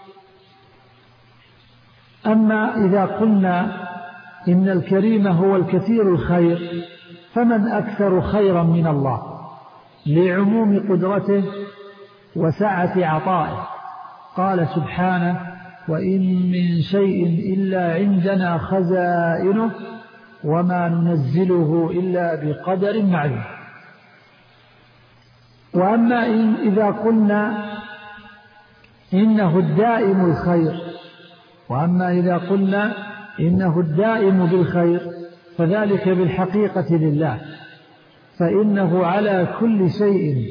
أما إذا قلنا إن الكريم هو الكثير الخير فمن أكثر خيرا من الله لعموم قدرته وسعة عطائه. قال سبحانه وإن من شيء إلا عندنا خزائنه وما ننزله إلا بقدر معلوم. وأما إن إذا قلنا إنه الدائم الخير وأما إذا قلنا إنه الدائم بالخير فذلك بالحقيقة لله، فإنه على كل شيء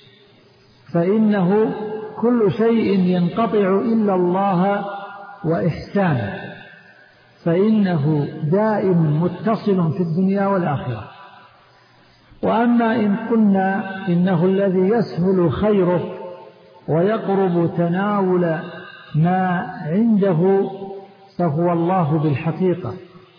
فإنه كل شيء ينقطع إلا الله وإحسانه، فإنه دائم متصل في الدنيا والآخرة. وأما إن قلنا إنه الذي يسهل خيره ويقرب تناول ما عنده فهو الله بالحقيقة.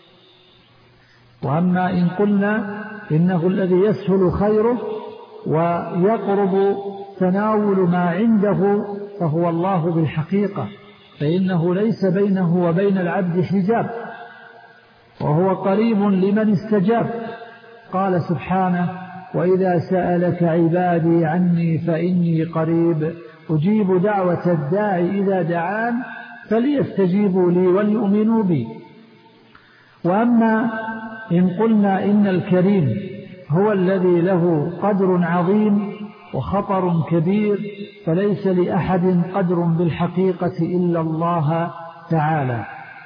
وأما إن قلنا إنه الذي يسهل خيره ويقرب تناول ما عنده فهو الله بالحقيقة، فإنه ليس بينه وبين العبد حجاب، وهو قريب لمن استجاب. قال سبحانه وإذا سألك عبادي عني فإني قريب أجيب دعوة الداعي إذا دعان فليستجيبوا لي وليؤمنوا بي. وأما إن قلنا إن الكريم هو الذي له قدر عظيم وخطر كبير فليس لأحد قدر بالحقيقة إلا الله تعالى،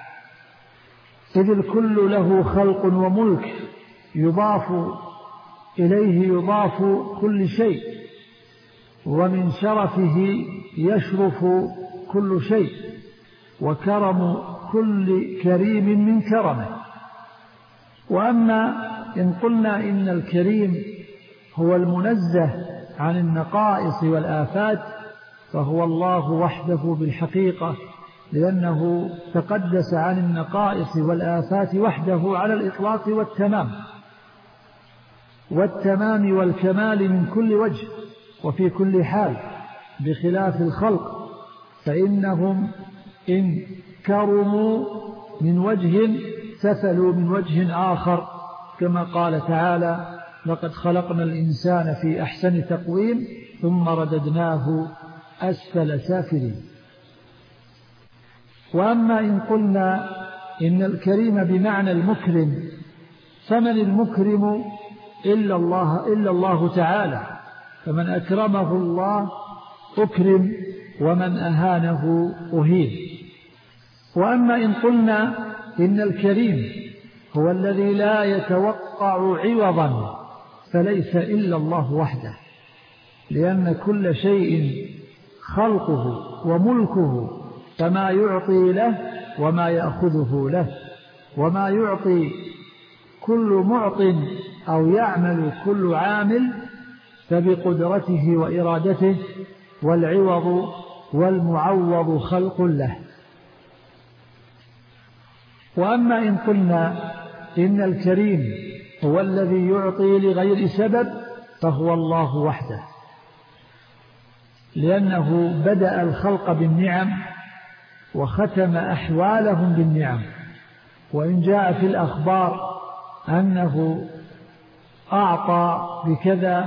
إذ الكل له خلق وملك يضاف إليه يضاف كل شيء، ومن شرفه يشرف كل شيء، وكرم كل كريم من كرمه. وأما إن قلنا إن الكريم هو المنزه عن النقائص والآفات فهو الله وحده بالحقيقة، لأنه تقدس عن النقائص والآفات وحده على الإطلاق والتمام والتمام والكمال من كل وجه وفي كل حال، بخلاف الخلق فإنهم إن كرموا من وجه سفلوا من وجه آخر، كما قال تعالى: لقد خلقنا الإنسان في أحسن تقويم ثم رددناه أسفل سافلين. وأما إن قلنا إن الكريم بمعنى المكرم فمن المكرم إلا الله, إلا الله تعالى، فمن أكرمه الله أكرم ومن أهانه أهين. وأما إن قلنا إن الكريم هو الذي لا يتوقع عوضا فليس إلا الله وحده، لأن كل شيء خلقه وملكه فما يعطي له وما يأخذه له، وما يعطي كل معط أو يعمل كل عامل فبقدرته وإرادته، والعوض والمعوض خلق له. وأما إن قلنا إن الكريم هو الذي يعطي لغير سبب فهو الله وحده، لأنه بدأ الخلق بالنعم وختم أحوالهم بالنعم. وإن جاء في الأخبار أنه أعطى بكذا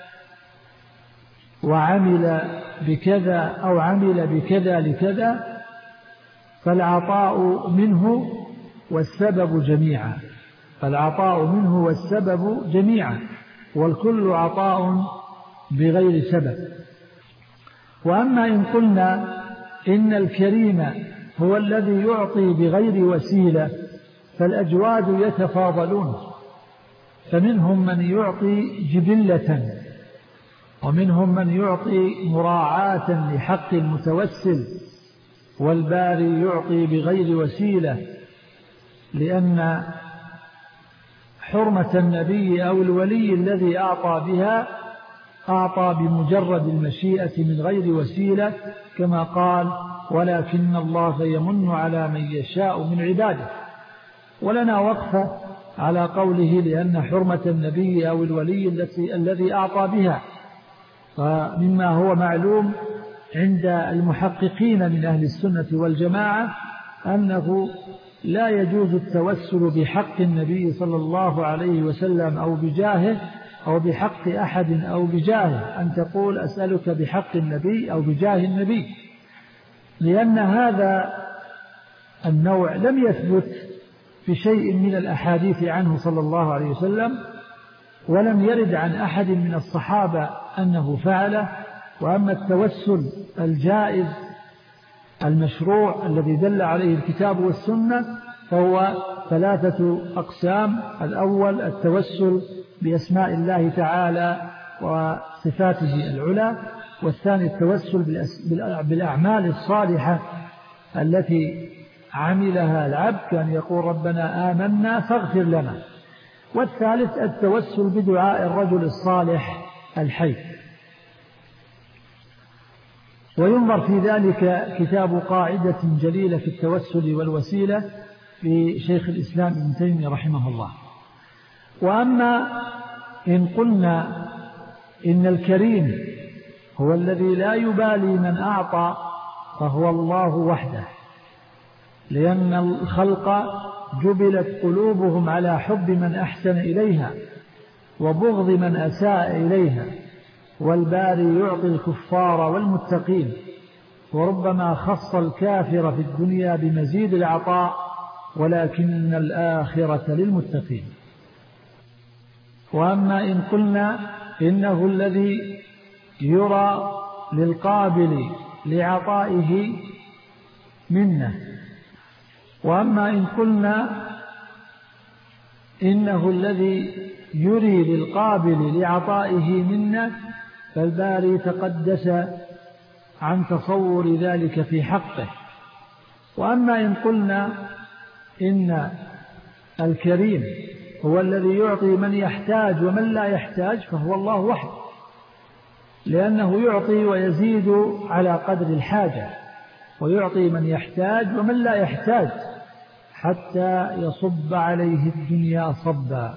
وعمل بكذا أو عمل بكذا لكذا فالعطاء منه والسبب جميعا، فالعطاء منه والسبب جميعا، والكل عطاء بغير سبب. وأما إن قلنا إن الكريم هو الذي يعطي بغير وسيلة فالأجواد يتفاضلون، فمنهم من يعطي جبلة، ومنهم من يعطي مراعاة لحق المتوسل، والباري يعطي بغير وسيلة، لأن حرمة النبي أو الولي الذي أعطى بها أعطى بمجرد المشيئة من غير وسيلة، كما قال: ولكن الله يمن على من يشاء من عباده. ولنا وقفة على قوله لأن حرمة النبي أو الولي التي الذي أعطى بها، فمما هو معلوم عند المحققين من أهل السنة والجماعة أنه لا يجوز التوسل بحق النبي صلى الله عليه وسلم أو بجاهه أو بحق أحد أو بجاهه، أن تقول أسألك بحق النبي أو بجاه النبي، لأن هذا النوع لم يثبت في شيء من الأحاديث عنه صلى الله عليه وسلم، ولم يرد عن أحد من الصحابة أنه فعله. وأما التوسل الجائز المشروع الذي دل عليه الكتاب والسنة فهو ثلاثة أقسام: الأول التوسل بأسماء الله تعالى وصفاته العلى، والثاني التوسل بالأعمال الصالحة التي عملها العبد كان يقول ربنا آمنا فاغفر لنا، والثالث التوسل بدعاء الرجل الصالح الحي. وينظر في ذلك كتاب قاعدة جليلة في التوسل والوسيلة في شيخ الإسلام ابن تيمية رحمه الله. وأما إن قلنا إن الكريم هو الذي لا يبالي من أعطى فهو الله وحده، لأن الخلق جبلت قلوبهم على حب من أحسن إليها وبغض من أساء إليها، والباري يعطي الكفار والمتقين، وربما خص الكافر في الدنيا بمزيد العطاء ولكن الآخرة للمتقين. وأما إن قلنا إنه الذي يرى للقابل لعطائه منه، وأما إن قلنا إنه الذي يري للقابل لعطائه منا، فالباري تقدس عن تصور ذلك في حقه. وأما إن قلنا إن الكريم هو الذي يعطي من يحتاج ومن لا يحتاج، فهو الله وحده، لأنه يعطي ويزيد على قدر الحاجة، ويعطي من يحتاج ومن لا يحتاج حتى يصب عليه الدنيا صبا.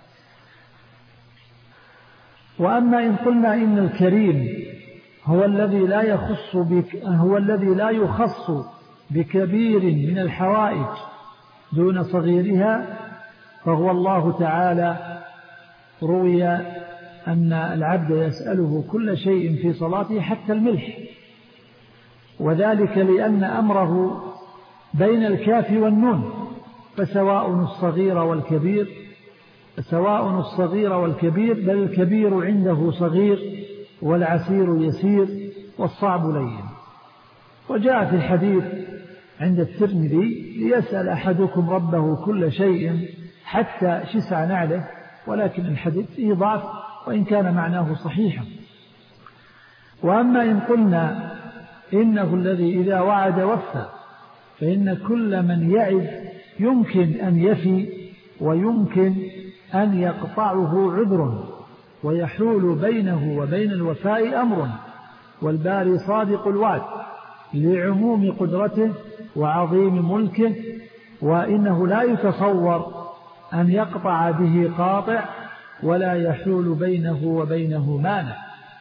وأما إن قلنا إن الكريم هو الذي لا يخص بك هو الذي لا يخص بكبير من الحوائج دون صغيرها، فهو الله تعالى. روي أن العبد يسأله كل شيء في صلاته حتى الملح، وذلك لأن أمره بين الكاف والنون، فسواء الصغير والكبير سواء الصغير والكبير بل الكبير عنده صغير والعسير يسير والصعب لين. وجاء في الحديث عند الترمذي: ليسأل أحدكم ربه كل شيء حتى شسع نعله، ولكن الحديث فيه ضعف وإن كان معناه صحيحا. وأما إن قلنا إنه الذي إذا وعد وفى، فإن كل من يعد يمكن أن يفي ويمكن أن يقطعه عذر، ويحول بينه وبين الوفاء أمر، والباري صادق الوعد لعموم قدرته وعظيم ملكه، وإنه لا يتصور أن يقطع به قاطع ولا يحول بينه وبينه مانع.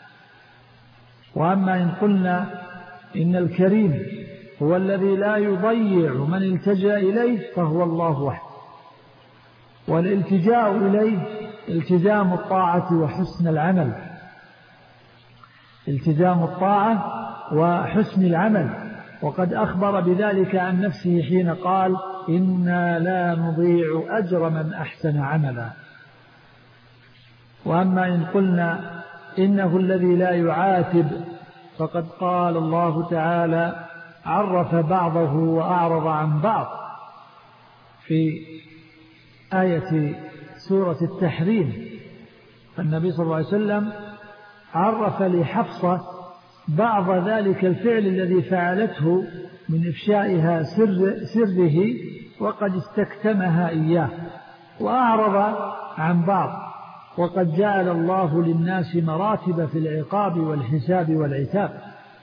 وأما إن قلنا إن الكريم هو الذي لا يضيع من التجأ إليه، فهو الله وحده، والالتجاء إليه التزام الطاعة وحسن العمل التزام الطاعة وحسن العمل وقد أخبر بذلك عن نفسه حين قال: إنا لا نضيع أجر من أحسن عملا. وأما إن قلنا إنه الذي لا يعاتب، فقد قال الله تعالى: عرف بعضه وأعرض عن بعض في آية سورة التحريم. فالنبي صلى الله عليه وسلم عرف لحفصة بعض ذلك الفعل الذي فعلته من إفشائها سر سره وقد استكتمها إياه، وأعرض عن بعض، وقد جعل الله للناس مراتب في العقاب والحساب والعتاب.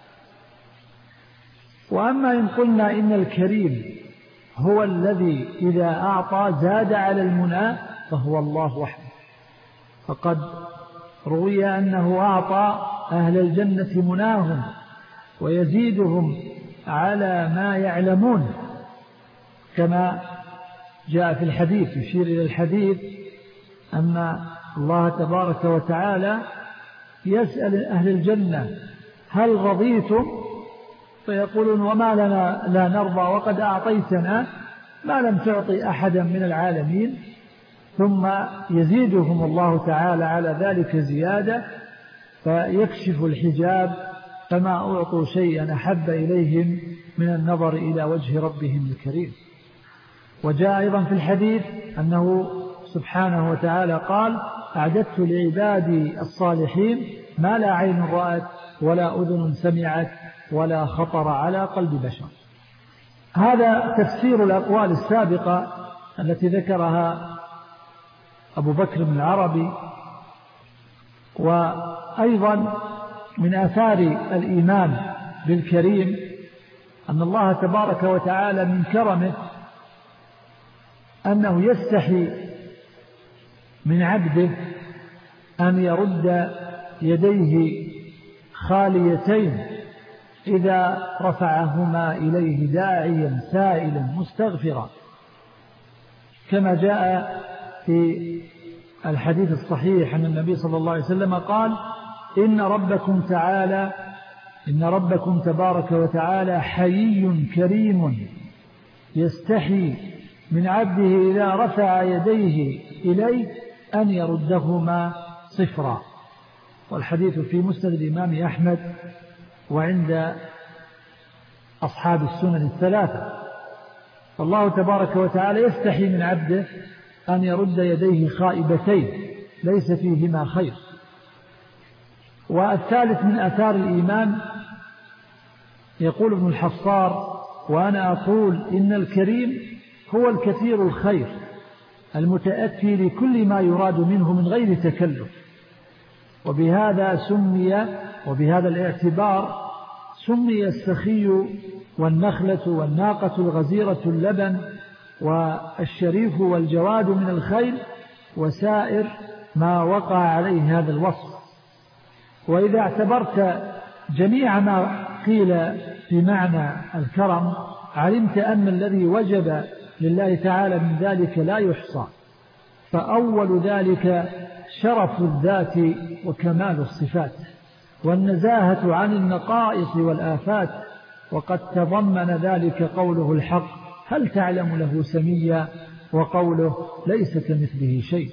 وأما إن قلنا إن الكريم هو الذي إذا أعطى زاد على المنى، فهو الله وحده، فقد روي أنه أعطى أهل الجنة مناهم ويزيدهم على ما يعلمون، كما جاء في الحديث. يشير إلى الحديث أن الله تبارك وتعالى يسأل أهل الجنة: هل رضيتم؟ فيقولون: وما لنا لا نرضى وقد أعطيتنا ما لم تعطي أحدا من العالمين. ثم يزيدهم الله تعالى على ذلك زيادة، فيكشف الحجاب، فما أعطوا شيئا أحب إليهم من النظر إلى وجه ربهم الكريم. وجاء أيضا في الحديث أنه سبحانه وتعالى قال: أعددت لعبادي الصالحين ما لا عين رأت ولا أذن سمعت ولا خطر على قلب بشر. هذا تفسير الأقوال السابقة التي ذكرها أبو بكر بن العربي. وأيضا من آثار الإيمان بالكريم أن الله تبارك وتعالى من كرمه أنه يستحي من عبده أن يرد يديه خاليتين إذا رفعهما إليه داعيا سائلا مستغفرا، كما جاء في الحديث الصحيح أن النبي صلى الله عليه وسلم قال: إن ربكم تعالى إن ربكم تبارك وتعالى حيي كريم يستحي من عبده إذا رفع يديه إليه أن يردهما صفرا. والحديث في مسند الإمام أحمد وعند أصحاب السنن الثلاثة. فالله تبارك وتعالى يستحي من عبده أن يرد يديه خائبتين ليس فيهما خير. والثالث من آثار الإيمان يقول ابن الحصار: وأنا أقول إن الكريم هو الكثير الخير المتأتي لكل ما يراد منه من غير تكلف. وبهذا سمي وبهذا الاعتبار سمي السخي والنخلة والناقة الغزيرة اللبن والشريف والجواد من الخيل وسائر ما وقع عليه هذا الوصف. وإذا اعتبرت جميع ما قيل في معنى الكرم علمت أن الذي وجب لله تعالى من ذلك لا يحصى. فأول ذلك شرف الذات وكمال الصفات والنزاهة عن النقائص والآفات، وقد تضمن ذلك قوله الحق: هل تعلم له سميا، وقوله: ليس كمثله شيء.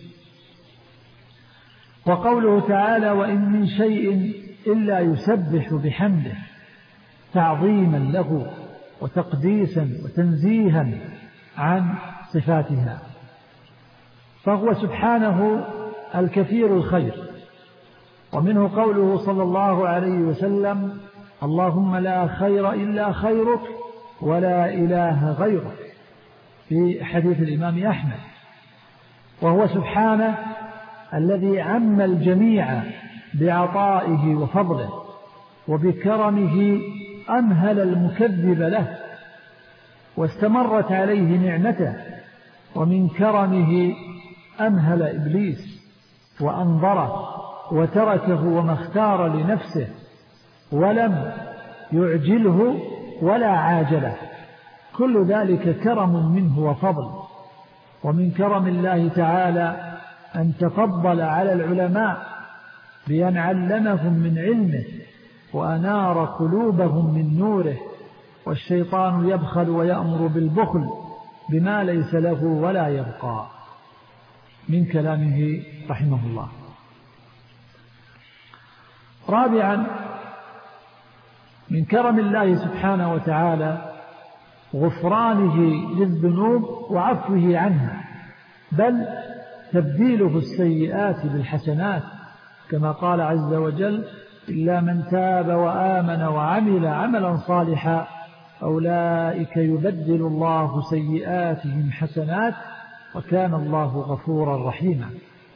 وقوله تعالى: وإن من شيء إلا يسبح بحمده، تعظيما له وتقديسا وتنزيها عن صفاتها. فهو سبحانه الكثير الخير. ومنه قوله صلى الله عليه وسلم: اللهم لا خير إلا خيرك ولا إله غيرك، في حديث الإمام أحمد. وهو سبحانه الذي عم الجميع بعطائه وفضله، وبكرمه أمهل المكذب له واستمرت عليه نعمته، ومن كرمه أمهل إبليس وأنظره وتركه وما اختار لنفسه ولم يعجله ولا عاجله. كل ذلك كرم منه وفضل. ومن كرم الله تعالى أن تفضل على العلماء بأن علمهم من علمه وأنار قلوبهم من نوره. والشيطان يبخل ويأمر بالبخل بما ليس له ولا يبقى. من كلامه رحمه الله. رابعا، من كرم الله سبحانه وتعالى غفرانه للذنوب وعفوه عنها، بل تبديله السيئات بالحسنات، كما قال عز وجل: إلا من تاب وآمن وعمل عملا صالحا أولئك يبدل الله سيئاتهم حسنات وكان الله غفورا رحيما.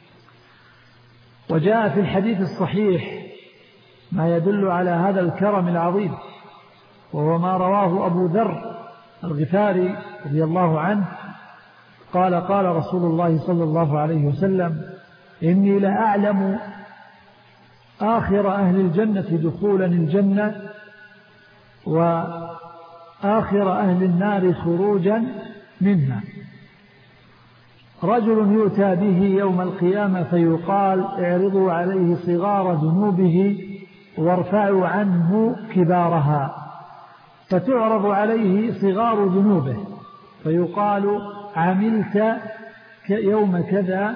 وجاء في الحديث الصحيح ما يدل على هذا الكرم العظيم، وهو ما رواه أبو ذر الغفاري رضي الله عنه قال: قال رسول الله صلى الله عليه وسلم: إني لأعلم آخر أهل الجنة دخولا الجنة وآخر أهل النار خروجا منها. رجل يؤتى به يوم القيامة فيقال: اعرضوا عليه صغار ذنوبه وارفعوا عنه كبارها، فتعرض عليه صغار ذنوبه فيقال: عملت يوم كذا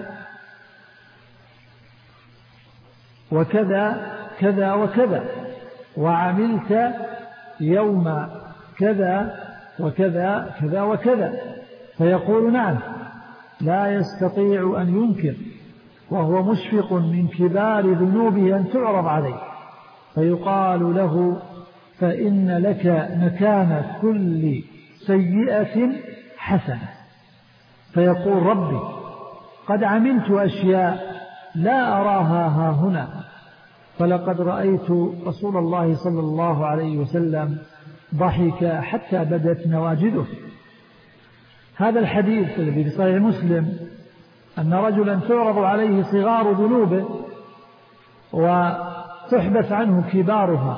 وكذا كذا وكذا، وعملت يوم كذا وكذا كذا وكذا، فيقول: نعم. لا يستطيع أن ينكر، وهو مشفق من كبار ذنوبه أن تعرض عليه، فيقال له: فإن لك مكان كل سيئة حسنة. فيقول: ربي قد عملت أشياء لا أراها ها هنا، فلقد رأيت رسول الله صلى الله عليه وسلم ضحك حتى بدت نواجذه. هذا الحديث الذي في صحيح مسلم أن رجلا تعرض عليه صغار ذنوبه وتحبس عنه كبارها،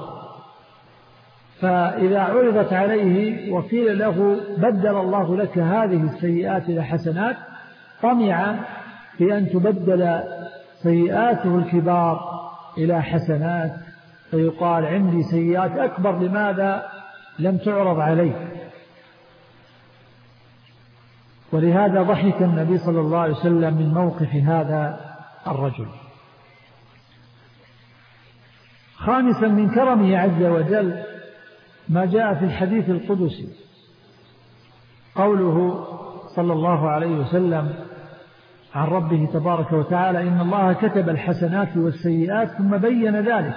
فإذا عرضت عليه وقيل له: بدل الله لك هذه السيئات إلى حسنات، طمع في أن تبدل سيئاته الكبار إلى حسنات، فيقال: عندي سيئات أكبر، لماذا لم تعرض عليه؟ ولهذا ضحك النبي صلى الله عليه وسلم من موقف هذا الرجل. خامسا من كرمه عز وجل ما جاء في الحديث القدسي، قوله صلى الله عليه وسلم عن ربه تبارك وتعالى: إن الله كتب الحسنات والسيئات ثم بين ذلك،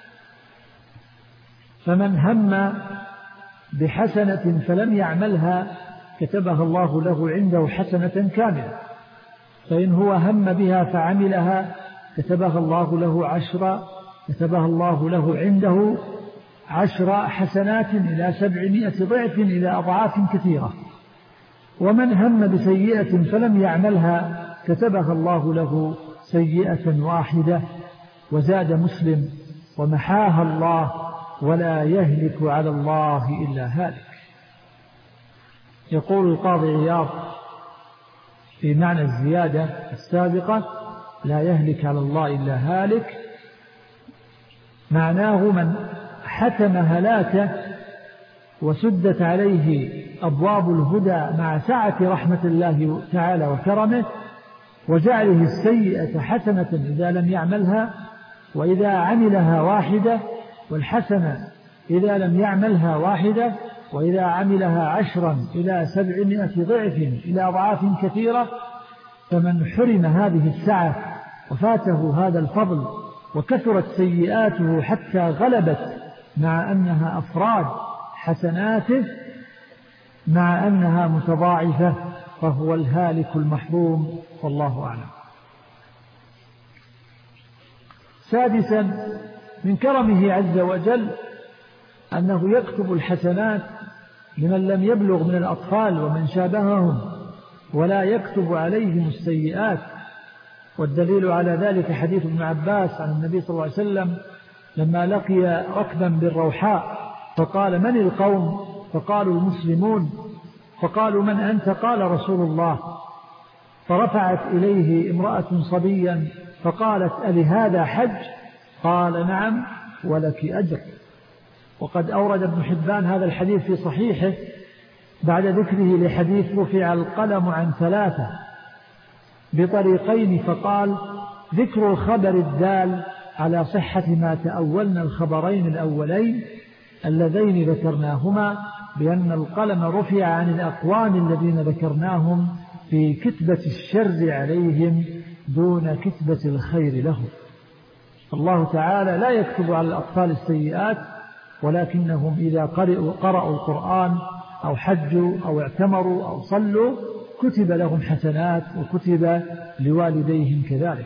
فمن هم بحسنة فلم يعملها كتبها الله له عنده حسنة كاملة، فإن هو هم بها فعملها كتبها الله له عشرا كتبها الله له عنده عشر حسنات إلى سبعمائة ضعف إلى أضعاف كثيرة. ومن هم بسيئة فلم يعملها كتبها الله له سيئة واحدة. وزاد مسلم: ومحاها الله ولا يهلك على الله إلا هالك. يقول القاضي عياض في معنى الزيادة السابقة: لا يهلك على الله إلا هالك، معناه من حتم هلاكه وسدت عليه أبواب الهدى مع سعة رحمة الله تعالى وكرمه، وجعله السيئة حسنة إذا لم يعملها، وإذا عملها واحدة، والحسنة إذا لم يعملها واحدة، وإذا عملها عشرا إلى سبعمائة ضعف إلى أضعاف كثيرة. فمن حرم هذه السعة وفاته هذا الفضل وكثرت سيئاته حتى غلبت مع أنها أفراد حسناته مع أنها متضاعفة، فهو الهالك المحروم، والله أعلم. سادسا من كرمه عز وجل أنه يكتب الحسنات لمن لم يبلغ من الأطفال ومن شابههم، ولا يكتب عليهم السيئات. والدليل على ذلك حديث ابن عباس عن النبي صلى الله عليه وسلم لما لقي ركبا بالروحاء فقال: من القوم؟ فقالوا: المسلمون. فقالوا: من أنت؟ قال: رسول الله. فرفعت إليه امرأة صبيا فقالت: ألهذا حج؟ قال: نعم ولك أجر. وقد أورد ابن حبان هذا الحديث في صحيحه بعد ذكره لحديث رفع القلم عن ثلاثة بطريقين، فقال: ذكر الخبر الدال على صحة ما تأولنا الخبرين الأولين اللذين ذكرناهما، بأن القلم رفع عن الأقوام الذين ذكرناهم في كتبة الشر عليهم دون كتبة الخير لهم. الله تعالى لا يكتب على الأطفال السيئات، ولكنهم إذا قرأوا, قرأوا القرآن أو حجوا أو اعتمروا أو صلوا كتب لهم حسنات، وكتب لوالديهم كذلك.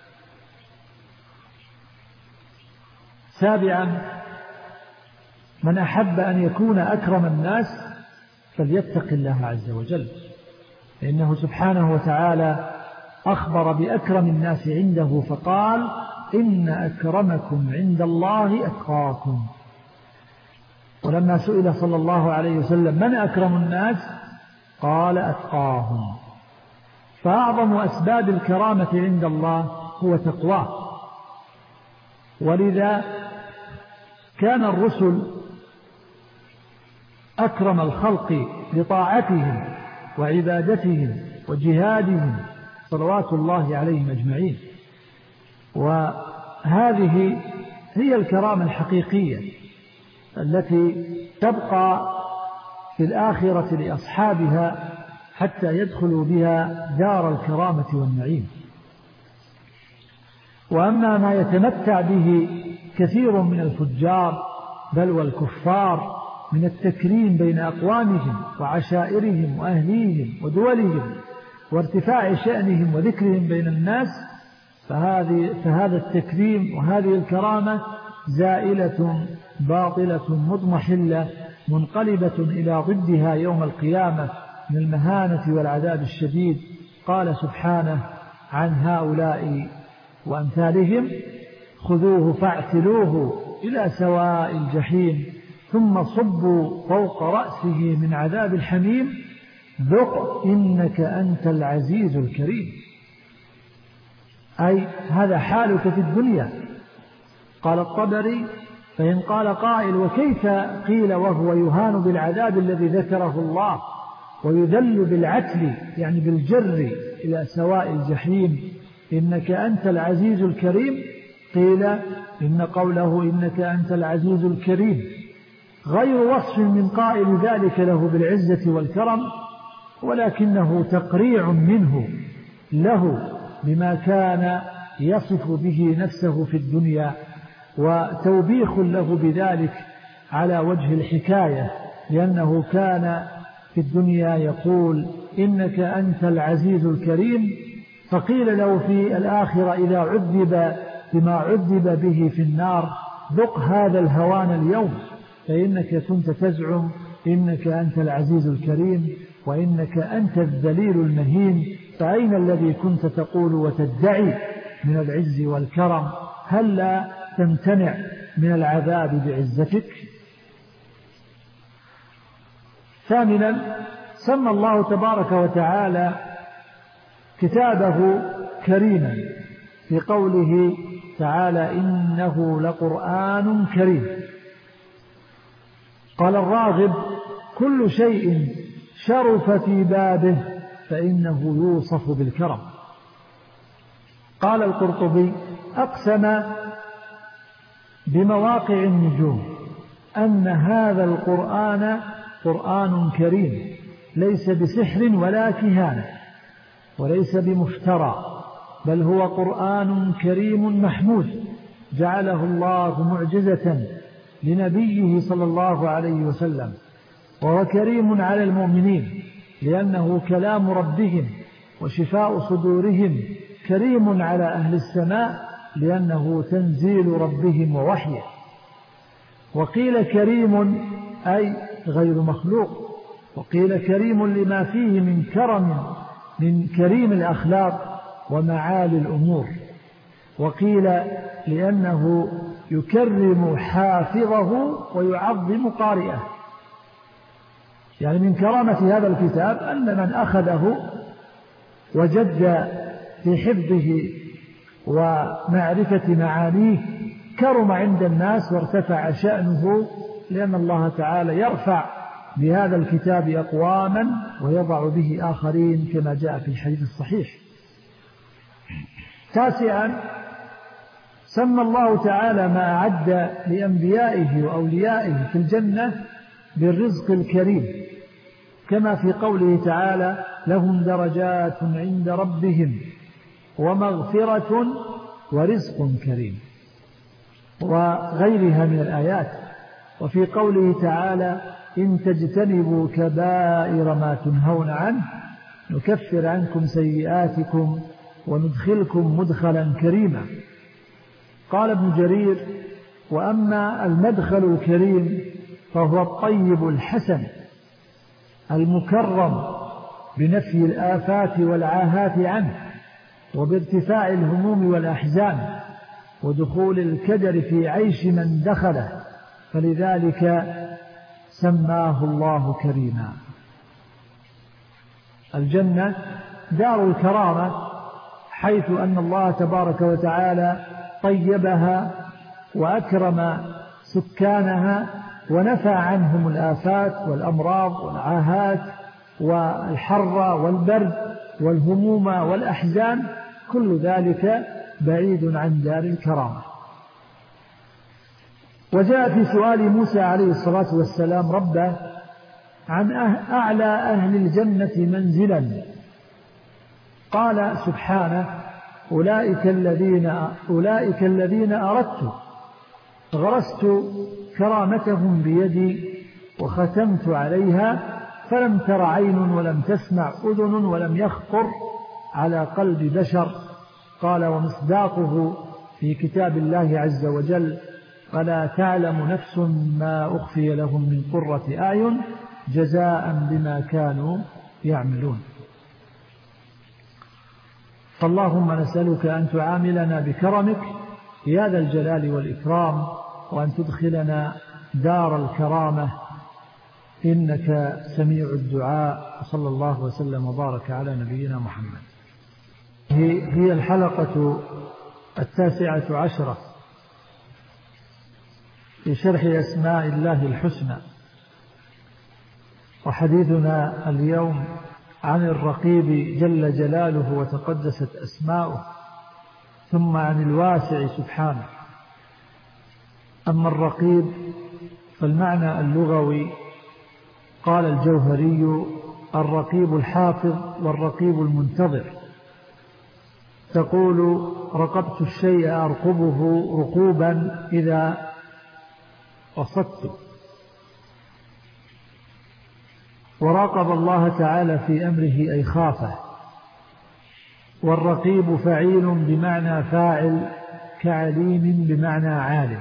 سابعا من أحب أن يكون أكرم الناس فليتق الله عز وجل، لأنه سبحانه وتعالى أخبر بأكرم الناس عنده فقال: إن أكرمكم عند الله أتقاكم. ولما سئل صلى الله عليه وسلم: من أكرم الناس؟ قال: أتقاهم. فأعظم أسباب الكرامة عند الله هو تقواه. ولذا كان الرسل أكرم الخلق لطاعتهم وعبادتهم وجهادهم صلوات الله عليهم أجمعين. وهذه هي الكرامة الحقيقية التي تبقى في الآخرة لأصحابها حتى يدخلوا بها دار الكرامة والنعيم. وأما ما يتمتع به كثير من الفجار بل والكفار من التكريم بين أقوامهم وعشائرهم وأهليهم ودولهم وارتفاع شأنهم وذكرهم بين الناس، فهذه فهذا التكريم وهذه الكرامة زائلة باطلة مضمحلة منقلبة إلى ضدها يوم القيامة من المهانة والعذاب الشديد. قال سبحانه عن هؤلاء وأمثالهم: خذوه فاعتلوه إلى سواء الجحيم ثم صبوا فوق رأسه من عذاب الحميم ذق إنك أنت العزيز الكريم. أي هذا حالك في الدنيا. قال الطبري: فإن قال قائل: وكيف قيل وهو يهان بالعذاب الذي ذكره الله ويذل بالعتل يعني بالجر إلى سواء الجحيم؟ إنك أنت العزيز الكريم، قيل إن قوله إنك أنت العزيز الكريم غير وصف من قائل ذلك له بالعزة والكرم، ولكنه تقريع منه له بما كان يصف به نفسه في الدنيا، وتوبيخ له بذلك على وجه الحكاية، لأنه كان في الدنيا يقول إنك أنت العزيز الكريم، فقيل له في الآخرة إذا عذب بما عذب به في النار ذق هذا الهوان اليوم، فإنك كنت تزعم إنك أنت العزيز الكريم وإنك أنت الذليل المهين، فأين الذي كنت تقول وتدعي من العز والكرم؟ هل لا تمتنع من العذاب بعزتك؟ ثامنا، سمى الله تبارك وتعالى كتابه كريما في قوله تعالى إنه لقرآن كريم. قال الراغب كل شيء شرف في بابه فإنه يوصف بالكرم. قال القرطبي أقسم بمواقع النجوم أن هذا القرآن قرآن كريم ليس بسحر ولا كهانة وليس بمفترى، بل هو قرآن كريم محمود جعله الله معجزة لنبيه صلى الله عليه وسلم، وهو كريم على المؤمنين لأنه كلام ربهم وشفاء صدورهم، كريم على أهل السماء لأنه تنزيل ربهم ووحيه. وقيل كريم أي غير مخلوق، وقيل كريم لما فيه من كرم من كريم الأخلاق ومعالي الأمور، وقيل لأنه يكرم حافظه ويعظم قارئه. يعني من كرامة هذا الكتاب أن من أخذه وجد في حفظه ومعرفة معانيه كرم عند الناس وارتفع شأنه، لأن الله تعالى يرفع بهذا الكتاب أقواما ويضع به آخرين كما جاء في الحديث الصحيح. تاسعا، سمى الله تعالى ما أعد لأنبيائه وأوليائه في الجنة بالرزق الكريم، كما في قوله تعالى لهم درجات عند ربهم ومغفرة ورزق كريم، وغيرها من الآيات. وفي قوله تعالى إن تجتنبوا كبائر ما تنهون عنه نكفر عنكم سيئاتكم وندخلكم مدخلا كريما. قال ابن جرير وأما المدخل الكريم فهو الطيب الحسن المكرم بنفي الآفات والعاهات عنه وبارتفاع الهموم والأحزان ودخول الكدر في عيش من دخله، فلذلك سماه الله كريما. الجنة دار الكرامة، حيث أن الله تبارك وتعالى طيبها وأكرم سكانها ونفى عنهم الآفات والأمراض والعاهات والحر والبرد والهموم والأحزان، كل ذلك بعيد عن دار الكرامة. وجاء في سؤال موسى عليه الصلاة والسلام ربه عن أعلى أهل الجنة منزلا قال سبحانه أولئك الذين, أولئك الذين أردت غرست كرامتهم بيدي وختمت عليها فلم تر عين ولم تسمع أذن ولم يخطر على قلب بشر. قال ومصداقه في كتاب الله عز وجل فلا تعلم نفس ما أخفي لهم من قرة أعين جزاء بما كانوا يعملون. فاللهم نسألك أن تعاملنا بكرمك يا ذا الجلال والإكرام، وأن تدخلنا دار الكرامة إنك سميع الدعاء. صلى الله وسلم وبارك على نبينا محمد. هي الحلقة التاسعة عشرة في شرح أسماء الله الحسنى، وحديثنا اليوم عن الرقيب جل جلاله وتقدست أسماؤه ثم عن الواسع سبحانه. أما الرقيب فالمعنى اللغوي قال الجوهري: الرقيب الحافظ والرقيب المنتظر. تقول: رقبت الشيء أرقبه رقوبا إذا قصدت. وراقب الله تعالى في أمره أي خافه. والرقيب فعيل بمعنى فاعل كعليم بمعنى عالم.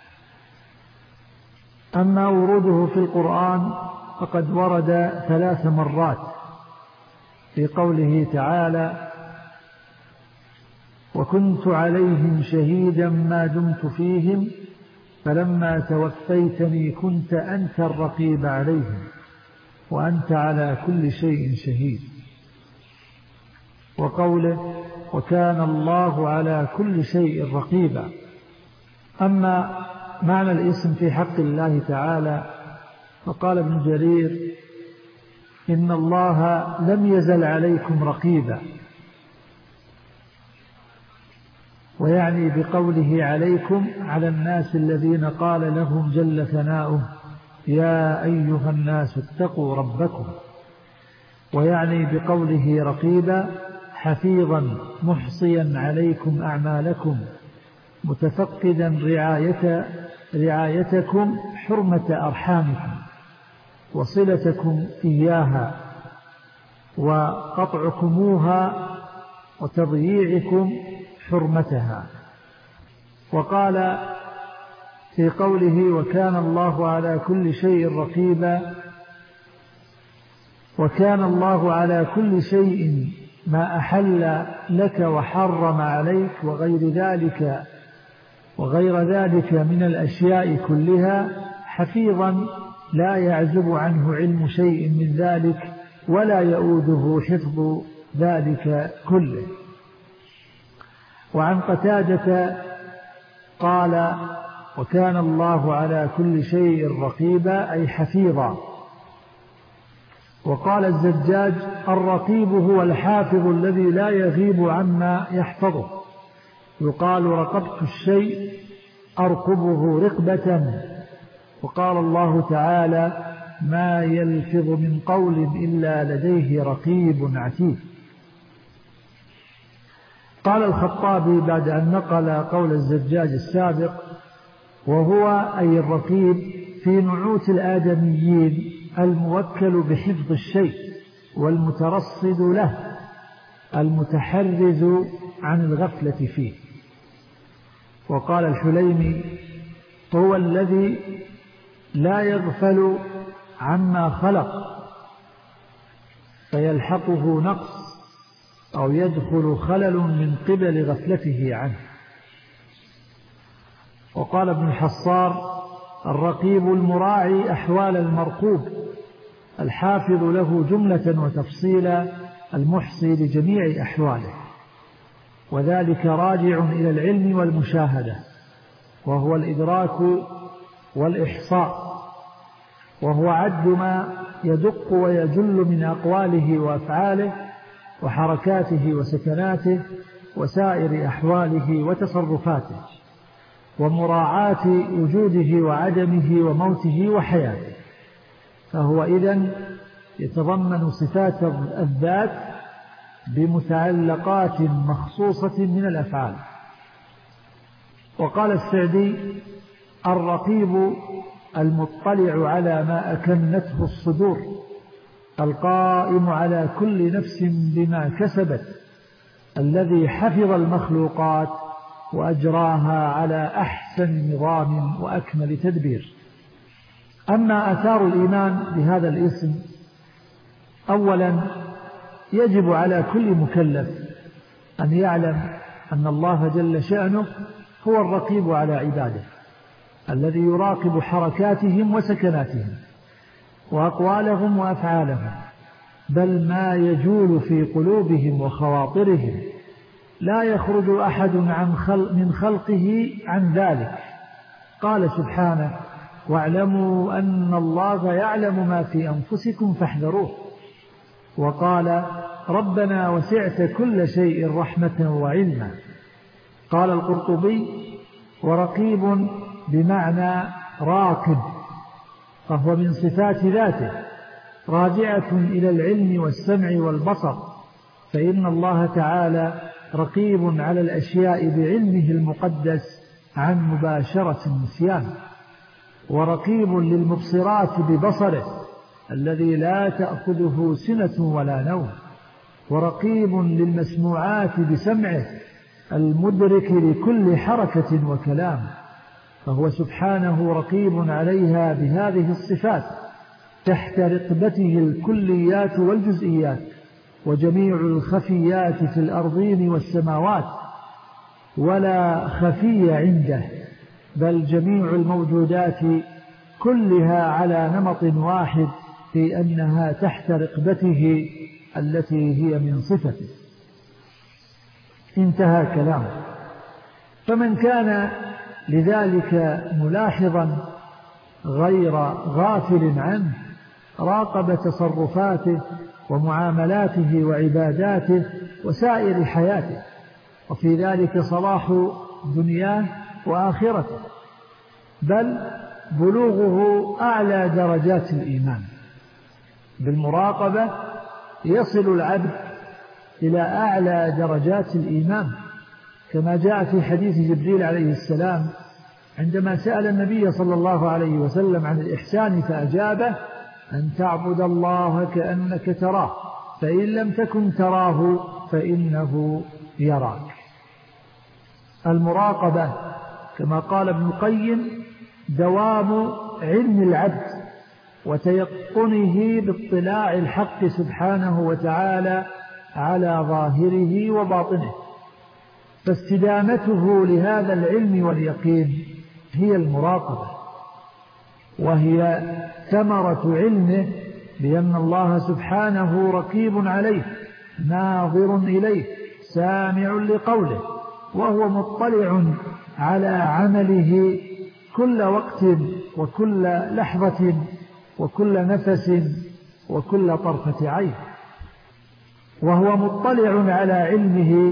أما وروده في القرآن فقد ورد ثلاث مرات في قوله تعالى: وكنت عليهم شهيدا ما دمت فيهم فلما توفيتني كنت أنت الرقيب عليهم وأنت على كل شيء شهيد. وقوله: وكان الله على كل شيء رقيبا. أما معنى الاسم في حق الله تعالى فقال ابن جرير: إن الله لم يزل عليكم رقيبا. ويعني بقوله عليكم على الناس الذين قال لهم جل ثناؤه: يا أيها الناس اتقوا ربكم. ويعني بقوله رقيبا حفيظا محصيا عليكم أعمالكم متفقدا رعاية رعايتكم حرمة أرحامكم وصلتكم إياها وقطعكموها وتضييعكم حرمتها. وقال في قوله: وكان الله على كل شيء رقيبا: وكان الله على كل شيء ما أحل لك وحرم عليك وغير ذلك وغير ذلك من الأشياء كلها حفيظا لا يعزب عنه علم شيء من ذلك ولا يؤوده حفظ ذلك كله. وعن قتادة قال: وكان الله على كل شيء رقيبا أي حفيظا. وقال الزجاج: الرقيب هو الحافظ الذي لا يغيب عما يحفظه. يقال: رقبت الشيء أرقبه رقبة. وقال الله تعالى: ما يلفظ من قول إلا لديه رقيب عتيد. قال الخطابي بعد أن نقل قول الزجاج السابق: وهو أي الرقيب في نعوت الآدميين الموكل بحفظ الشيء والمترصد له المتحرز عن الغفلة فيه. وقال الحليمي: هو الذي لا يغفل عما خلق فيلحقه نقص أو يدخل خلل من قبل غفلته عنه. وقال ابن الحصار: الرقيب المراعي أحوال المرقوب الحافظ له جملة وتفصيلا المحصي لجميع أحواله. وذلك راجع إلى العلم والمشاهدة، وهو الإدراك والإحصاء، وهو عد ما يدق ويجل من أقواله وأفعاله وحركاته وسكناته وسائر أحواله وتصرفاته، ومراعاة وجوده وعدمه وموته وحياته. فهو إذن يتضمن صفات الذات بمتعلقات مخصوصة من الأفعال. وقال السعدي: الرقيب المطلع على ما أكنته الصدور القائم على كل نفس بما كسبت الذي حفظ المخلوقات وأجراها على أحسن نظام وأكمل تدبير. أما آثار الإيمان بهذا الاسم: أولا يجب على كل مكلف أن يعلم أن الله جل شأنه هو الرقيب على عباده الذي يراقب حركاتهم وسكناتهم وأقوالهم وأفعالهم، بل ما يجول في قلوبهم وخواطرهم، لا يخرج أحد عن خلق من خلقه عن ذلك. قال سبحانه: واعلموا أن الله يعلم ما في أنفسكم فاحذروه. وقال: ربنا وسعت كل شيء رحمة وعلما. قال القرطبي: ورقيب بمعنى راقب، فهو من صفات ذاته راجعة إلى العلم والسمع والبصر، فإن الله تعالى رقيب على الأشياء بعلمه المقدس عن مباشرة النسيان، ورقيب للمبصرات ببصره الذي لا تأخذه سنة ولا نوم، ورقيب للمسموعات بسمعه المدرك لكل حركة وكلام، فهو سبحانه رقيب عليها بهذه الصفات تحت رقبته الكليات والجزئيات وجميع الخفيات في الأرضين والسماوات، ولا خفي عنده، بل جميع الموجودات كلها على نمط واحد في أنها تحت رقبته التي هي من صفته. انتهى كلامه. فمن كان لذلك ملاحظا غير غافل عنه راقب تصرفاته ومعاملاته وعباداته وسائر حياته، وفي ذلك صلاح دنياه وآخرته، بل بلوغه أعلى درجات الإيمان. بالمراقبة يصل العبد إلى أعلى درجات الإيمان، كما جاء في حديث جبريل عليه السلام عندما سأل النبي صلى الله عليه وسلم عن الإحسان فأجابه: أن تعبد الله كأنك تراه، فإن لم تكن تراه فإنه يراك. المراقبة كما قال ابن القيم دوام علم العبد وتيقنه باطلاع الحق سبحانه وتعالى على ظاهره وباطنه، فاستدامته لهذا العلم واليقين هي المراقبة، وهي ثمرة علمه بأن الله سبحانه رقيب عليه ناظر إليه سامع لقوله، وهو مطلع على عمله كل وقت وكل لحظة وكل نفس وكل طرفة عين، وهو مطلع على علمه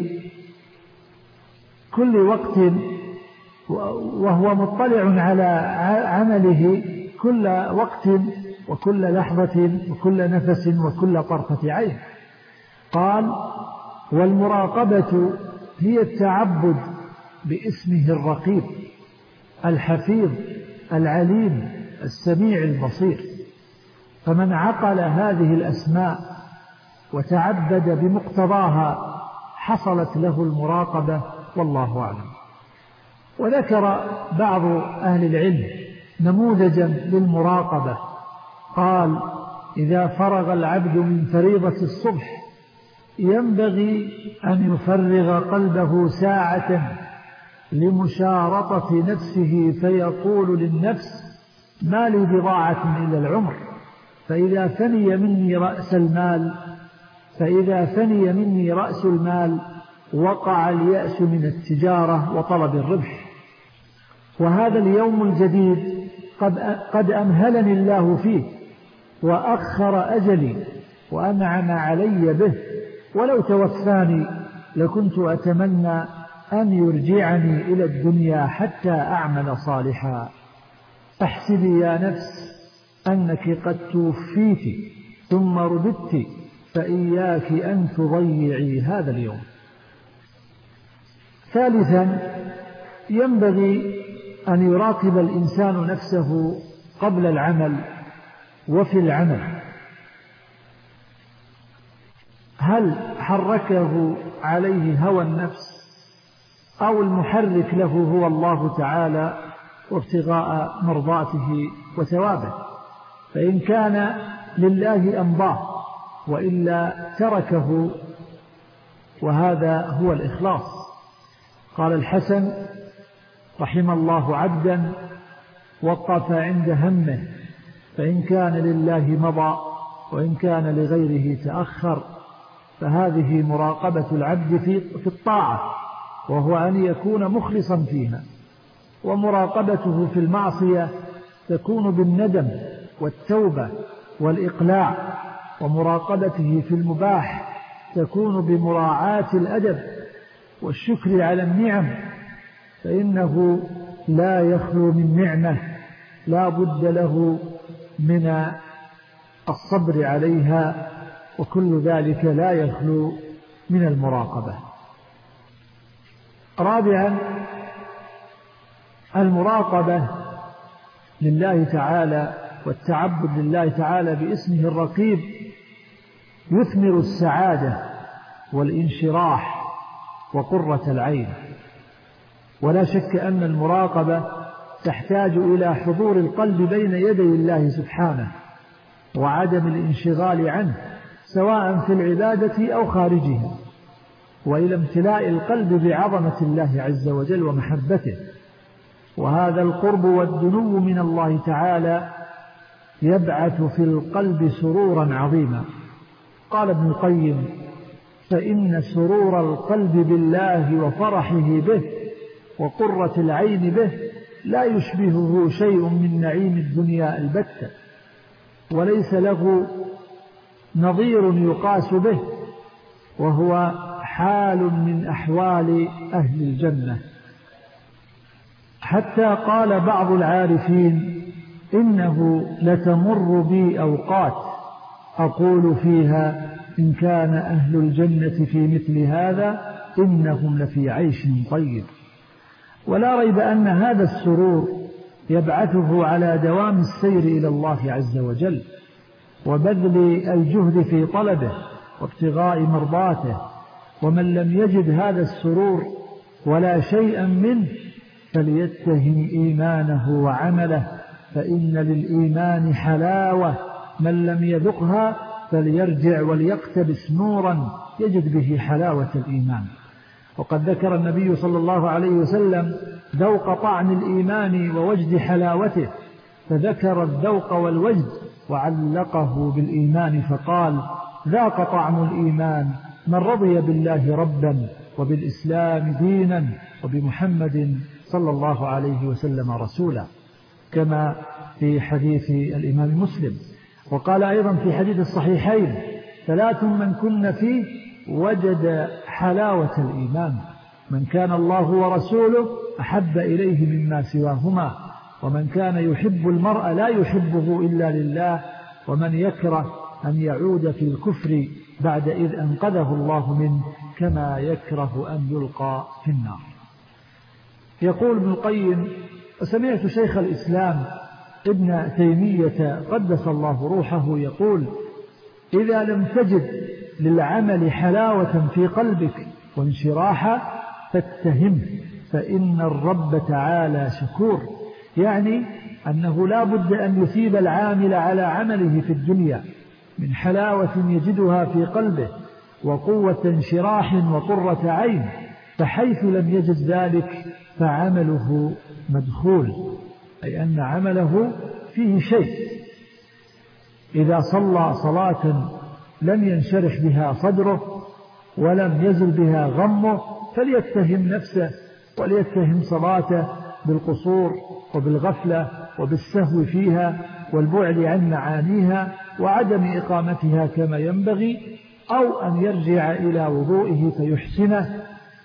كل وقت وهو مطلع على عمله كل وقت وكل لحظة وكل نفس وكل طرفة عين. قال: والمراقبة هي التعبد باسمه الرقيب الحفيظ العليم السميع البصير، فمن عقل هذه الأسماء وتعبد بمقتضاها حصلت له المراقبة، والله أعلم. وذكر بعض أهل العلم نموذجا للمراقبة، قال: إذا فرغ العبد من فريضة الصبح ينبغي أن يفرغ قلبه ساعة لمشارطة نفسه، فيقول للنفس: ما لي بضاعة إلا العمر، فإذا فني مني رأس المال فإذا فني مني رأس المال وقع اليأس من التجارة وطلب الربح، وهذا اليوم الجديد قد, قد أمهلني الله فيه وأخر أجلي وأنعم علي به، ولو توفاني لكنت أتمنى أن يرجعني إلى الدنيا حتى أعمل صالحا. احسبي يا نفس أنك قد توفيت ثم رددت، فإياك أن تضيعي هذا اليوم. ثالثا، ينبغي أن يراقب الإنسان نفسه قبل العمل وفي العمل، هل حركه عليه هوى النفس أو المحرك له هو الله تعالى وابتغاء مرضاته وثوابه؟ فإن كان لله أمضاه، وإلا تركه، وهذا هو الإخلاص. قال الحسن رحم الله عبدا وقف عند همه، فإن كان لله مضى وإن كان لغيره تأخر، فهذه مراقبة العبد في الطاعة، وهو أن يكون مخلصا فيها. ومراقبته في المعصية تكون بالندم والتوبة والإقلاع، ومراقبته في المباح تكون بمراعاة الأدب والشكر على النعم فإنه لا يخلو من نعمة لا بد له من الصبر عليها، وكل ذلك لا يخلو من المراقبة. رابعا، المراقبة لله تعالى والتعبد لله تعالى باسمه الرقيب يثمر السعادة والانشراح وقرة العين. ولا شك أن المراقبة تحتاج إلى حضور القلب بين يدي الله سبحانه وعدم الانشغال عنه سواء في العبادة أو خارجها، وإلى امتلاء القلب بعظمة الله عز وجل ومحبته. وهذا القرب والدنو من الله تعالى يبعث في القلب سرورا عظيما. قال ابن القيم: فإن سرور القلب بالله وفرحه به وقرة العين به لا يشبهه شيء من نعيم الدنيا البتة، وليس له نظير يقاس به، وهو حال من أحوال أهل الجنة. حتى قال بعض العارفين: إنه لتمر بي أوقات أقول فيها إن كان أهل الجنة في مثل هذا إنهم لفي عيش طيب. ولا ريب أن هذا السرور يبعثه على دوام السير إلى الله عز وجل وبذل الجهد في طلبه وابتغاء مرضاته. ومن لم يجد هذا السرور ولا شيئا منه فليتهم إيمانه وعمله، فإن للإيمان حلاوة من لم يذقها فليرجع وليقتبس نورا يجد به حلاوة الإيمان. وقد ذكر النبي صلى الله عليه وسلم ذوق طعم الإيمان ووجد حلاوته، فذكر الذوق والوجد وعلقه بالإيمان فقال: ذاق طعم الإيمان من رضي بالله ربا وبالإسلام دينا وبمحمد صلى الله عليه وسلم رسولا، كما في حديث الإمام مسلم. وقال أيضا في حديث الصحيحين: ثلاث من كن فيه وجد حلاوة الإيمان: من كان الله ورسوله أحب إليه مما سواهما، ومن كان يحب المرء لا يحبه إلا لله، ومن يكره أن يعود في الكفر بعد إذ أنقذه الله منه كما يكره أن يلقى في النار. يقول ابن القيم: وسمعت شيخ الإسلام ابن تيمية قدس الله روحه يقول: إذا لم تجد للعمل حلاوة في قلبك وانشراحا فاتهم، فإن الرب تعالى شكور. يعني أنه لا بد أن يثيب العامل على عمله في الدنيا من حلاوة يجدها في قلبه وقوة انشراح وقرة عين، فحيث لم يجد ذلك فعمله مدخول، أي أن عمله فيه شيء. إذا صلى صلاة لم ينشرح بها صدره ولم يزل بها غمه فليتهم نفسه وليتهم صلاته بالقصور وبالغفلة وبالسهو فيها والبعد عن معانيها وعدم إقامتها كما ينبغي، أو أن يرجع إلى وضوئه فيحسنه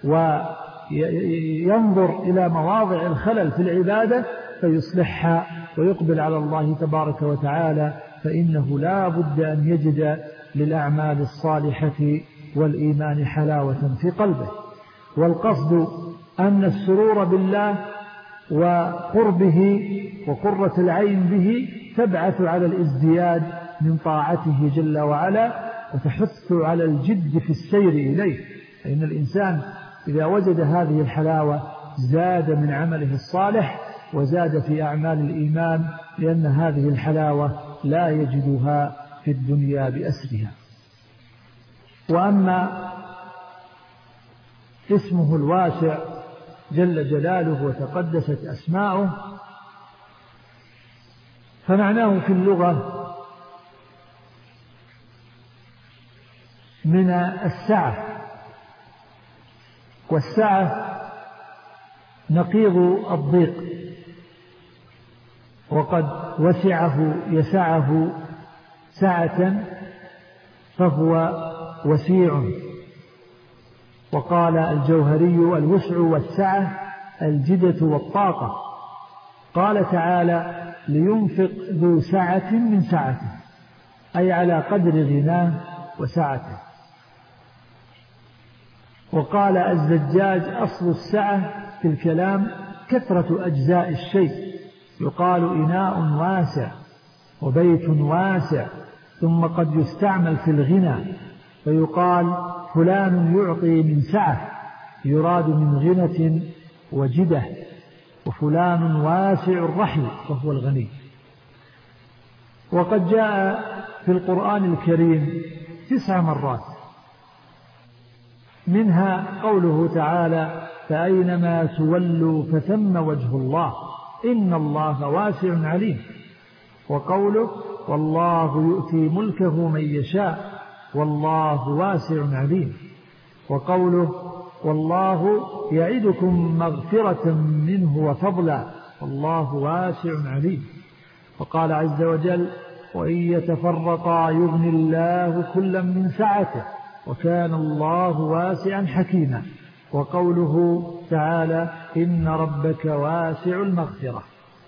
وينظر إلى مواضع الخلل في العبادة فيصلحها ويقبل على الله تبارك وتعالى، فإنه لا بد أن يجد للأعمال الصالحة والإيمان حلاوة في قلبه. والقصد أن السرور بالله وقربه وقرة العين به تبعث على الازدياد من طاعته جل وعلا وتحث على الجد في السير إليه، فإن الإنسان إذا وجد هذه الحلاوة زاد من عمله الصالح وزاد في أعمال الإيمان، لأن هذه الحلاوة لا يجدها في الدنيا بأسرها. وأما اسمه الواسع جل جلاله وتقدست أسماؤه فمعناه في اللغة من السعة، والسعة نقيض الضيق، وقد وسعه يسعه سعة فهو وسيع. وقال الجوهري: الوسع والسعة الجدة والطاقة. قال تعالى لينفق ذو سعة من سعته، أي على قدر غناه وسعته. وقال الزجاج أصل السعة في الكلام كثرة أجزاء الشيء، يقال إناء واسع وبيت واسع، ثم قد يستعمل في الغنى فيقال فلان يعطي من سعة، يراد من غنة وجدة. وفلان واسع الرحل وهو الغني. وقد جاء في القرآن الكريم تسع مرات، منها قوله تعالى فأينما تولوا فثم وجه الله إن الله واسع عليم، وقوله والله يؤتي ملكه من يشاء والله واسع عليم، وقوله والله يعدكم مغفرة منه وفضلا والله واسع عليم. وقال عز وجل وإن يتفرقا يغني الله كلا من سعته وكان الله واسعا حكيما. وقوله تعالى إن ربك واسع المغفرة.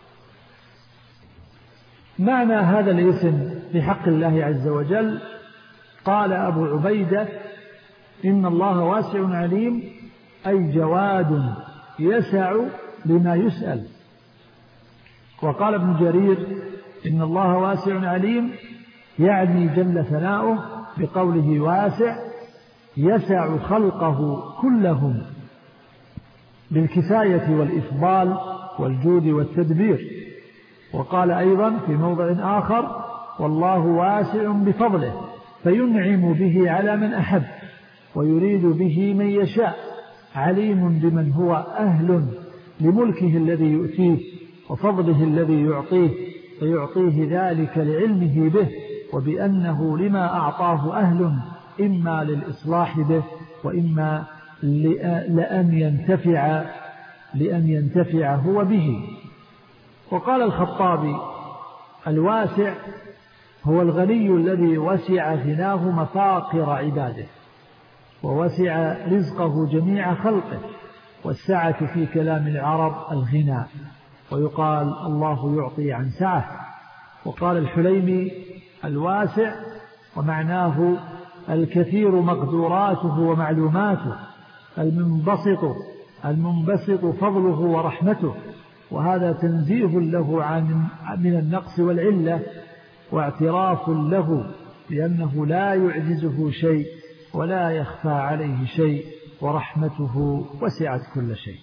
معنى هذا الاسم في حق الله عز وجل قال أبو عبيدة إن الله واسع عليم، أي جواد يسع لما يسأل. وقال ابن جرير إن الله واسع عليم يعني جل ثناؤه بقوله واسع يسع خلقه كلهم بالكفاية والإفضال والجود والتدبير. وقال أيضا في موضع آخر والله واسع بفضله فينعم به على من أحب ويريد به من يشاء، عليم بمن هو أهل لملكه الذي يؤتيه وفضله الذي يعطيه، فيعطيه ذلك لعلمه به وبأنه لما أعطاه أهل إما للإصلاح به وإما لأن ينتفع لأن ينتفع هو به. وقال الخطابي الواسع هو الغني الذي وسع غناه مفاقر عباده ووسع رزقه جميع خلقه، والسعة في كلام العرب الغنى، ويقال الله يعطي عن سعة. وقال الحليمي الواسع ومعناه الكثير مقدوراته ومعلوماته، المنبسط المنبسط فضله ورحمته، وهذا تنزيه له عن من النقص والعلة واعتراف له لأنه لا يعجزه شيء ولا يخفى عليه شيء ورحمته وسعت كل شيء.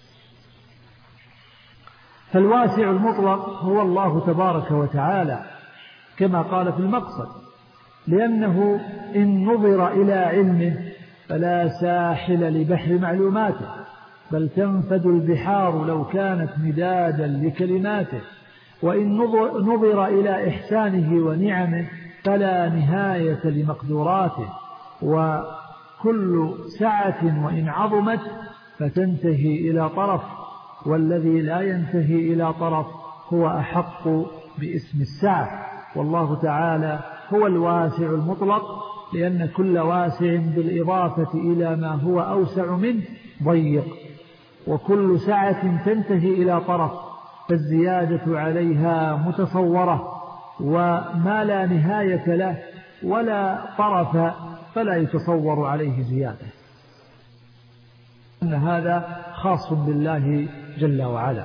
فالواسع المطلق هو الله تبارك وتعالى كما قال في المقصد، لأنه إن نظر إلى علمه فلا ساحل لبحر معلوماته، بل تنفد البحار لو كانت مدادا لكلماته. وإن نظر إلى إحسانه ونعمه فلا نهاية لمقدوراته، وكل سعة وإن عظمت فتنتهي إلى طرف، والذي لا ينتهي إلى طرف هو أحق باسم السعة. والله تعالى هو الواسع المطلق، لأن كل واسع بالإضافة إلى ما هو أوسع منه ضيق، وكل سعة تنتهي إلى طرف فالزيادة عليها متصورة، وما لا نهاية له ولا طرف فلا يتصور عليه زيادة. أن هذا خاص بالله جل وعلا.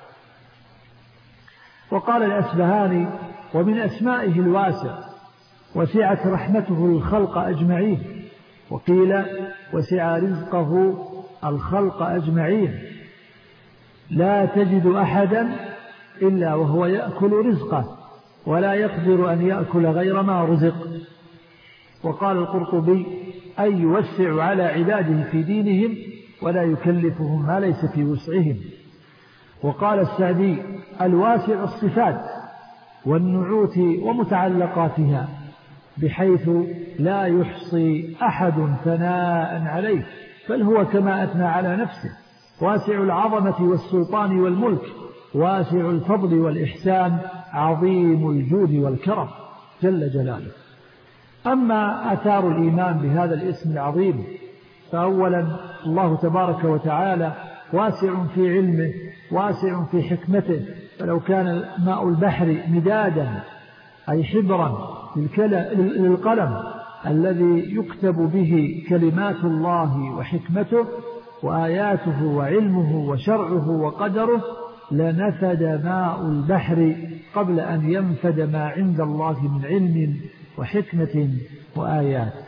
وقال الأسبهاني ومن أسمائه الواسع وسعت رحمته الخلق أجمعين، وقيل وسع رزقه الخلق أجمعين، لا تجد أحدا إلا وهو يأكل رزقه ولا يقدر أن يأكل غير ما رزق. وقال القرطبي أي يوسع على عباده في دينهم ولا يكلفهم ما ليس في وسعهم. وقال السعدي الواسع الصفات والنعوت ومتعلقاتها، بحيث لا يحصي أحد ثناء عليه، بل هو كما أثنى على نفسه، واسع العظمة والسلطان والملك، واسع الفضل والإحسان، عظيم الجود والكرم جل جلاله. أما آثار الإيمان بهذا الاسم العظيم، فأولا الله تبارك وتعالى واسع في علمه واسع في حكمته. فلو كان ماء البحر مدادا أي حبرا للقلم الذي يكتب به كلمات الله وحكمته وآياته وعلمه وشرعه وقدره لنفد ماء البحر قبل أن ينفد ما عند الله من علم وحكمة وآيات.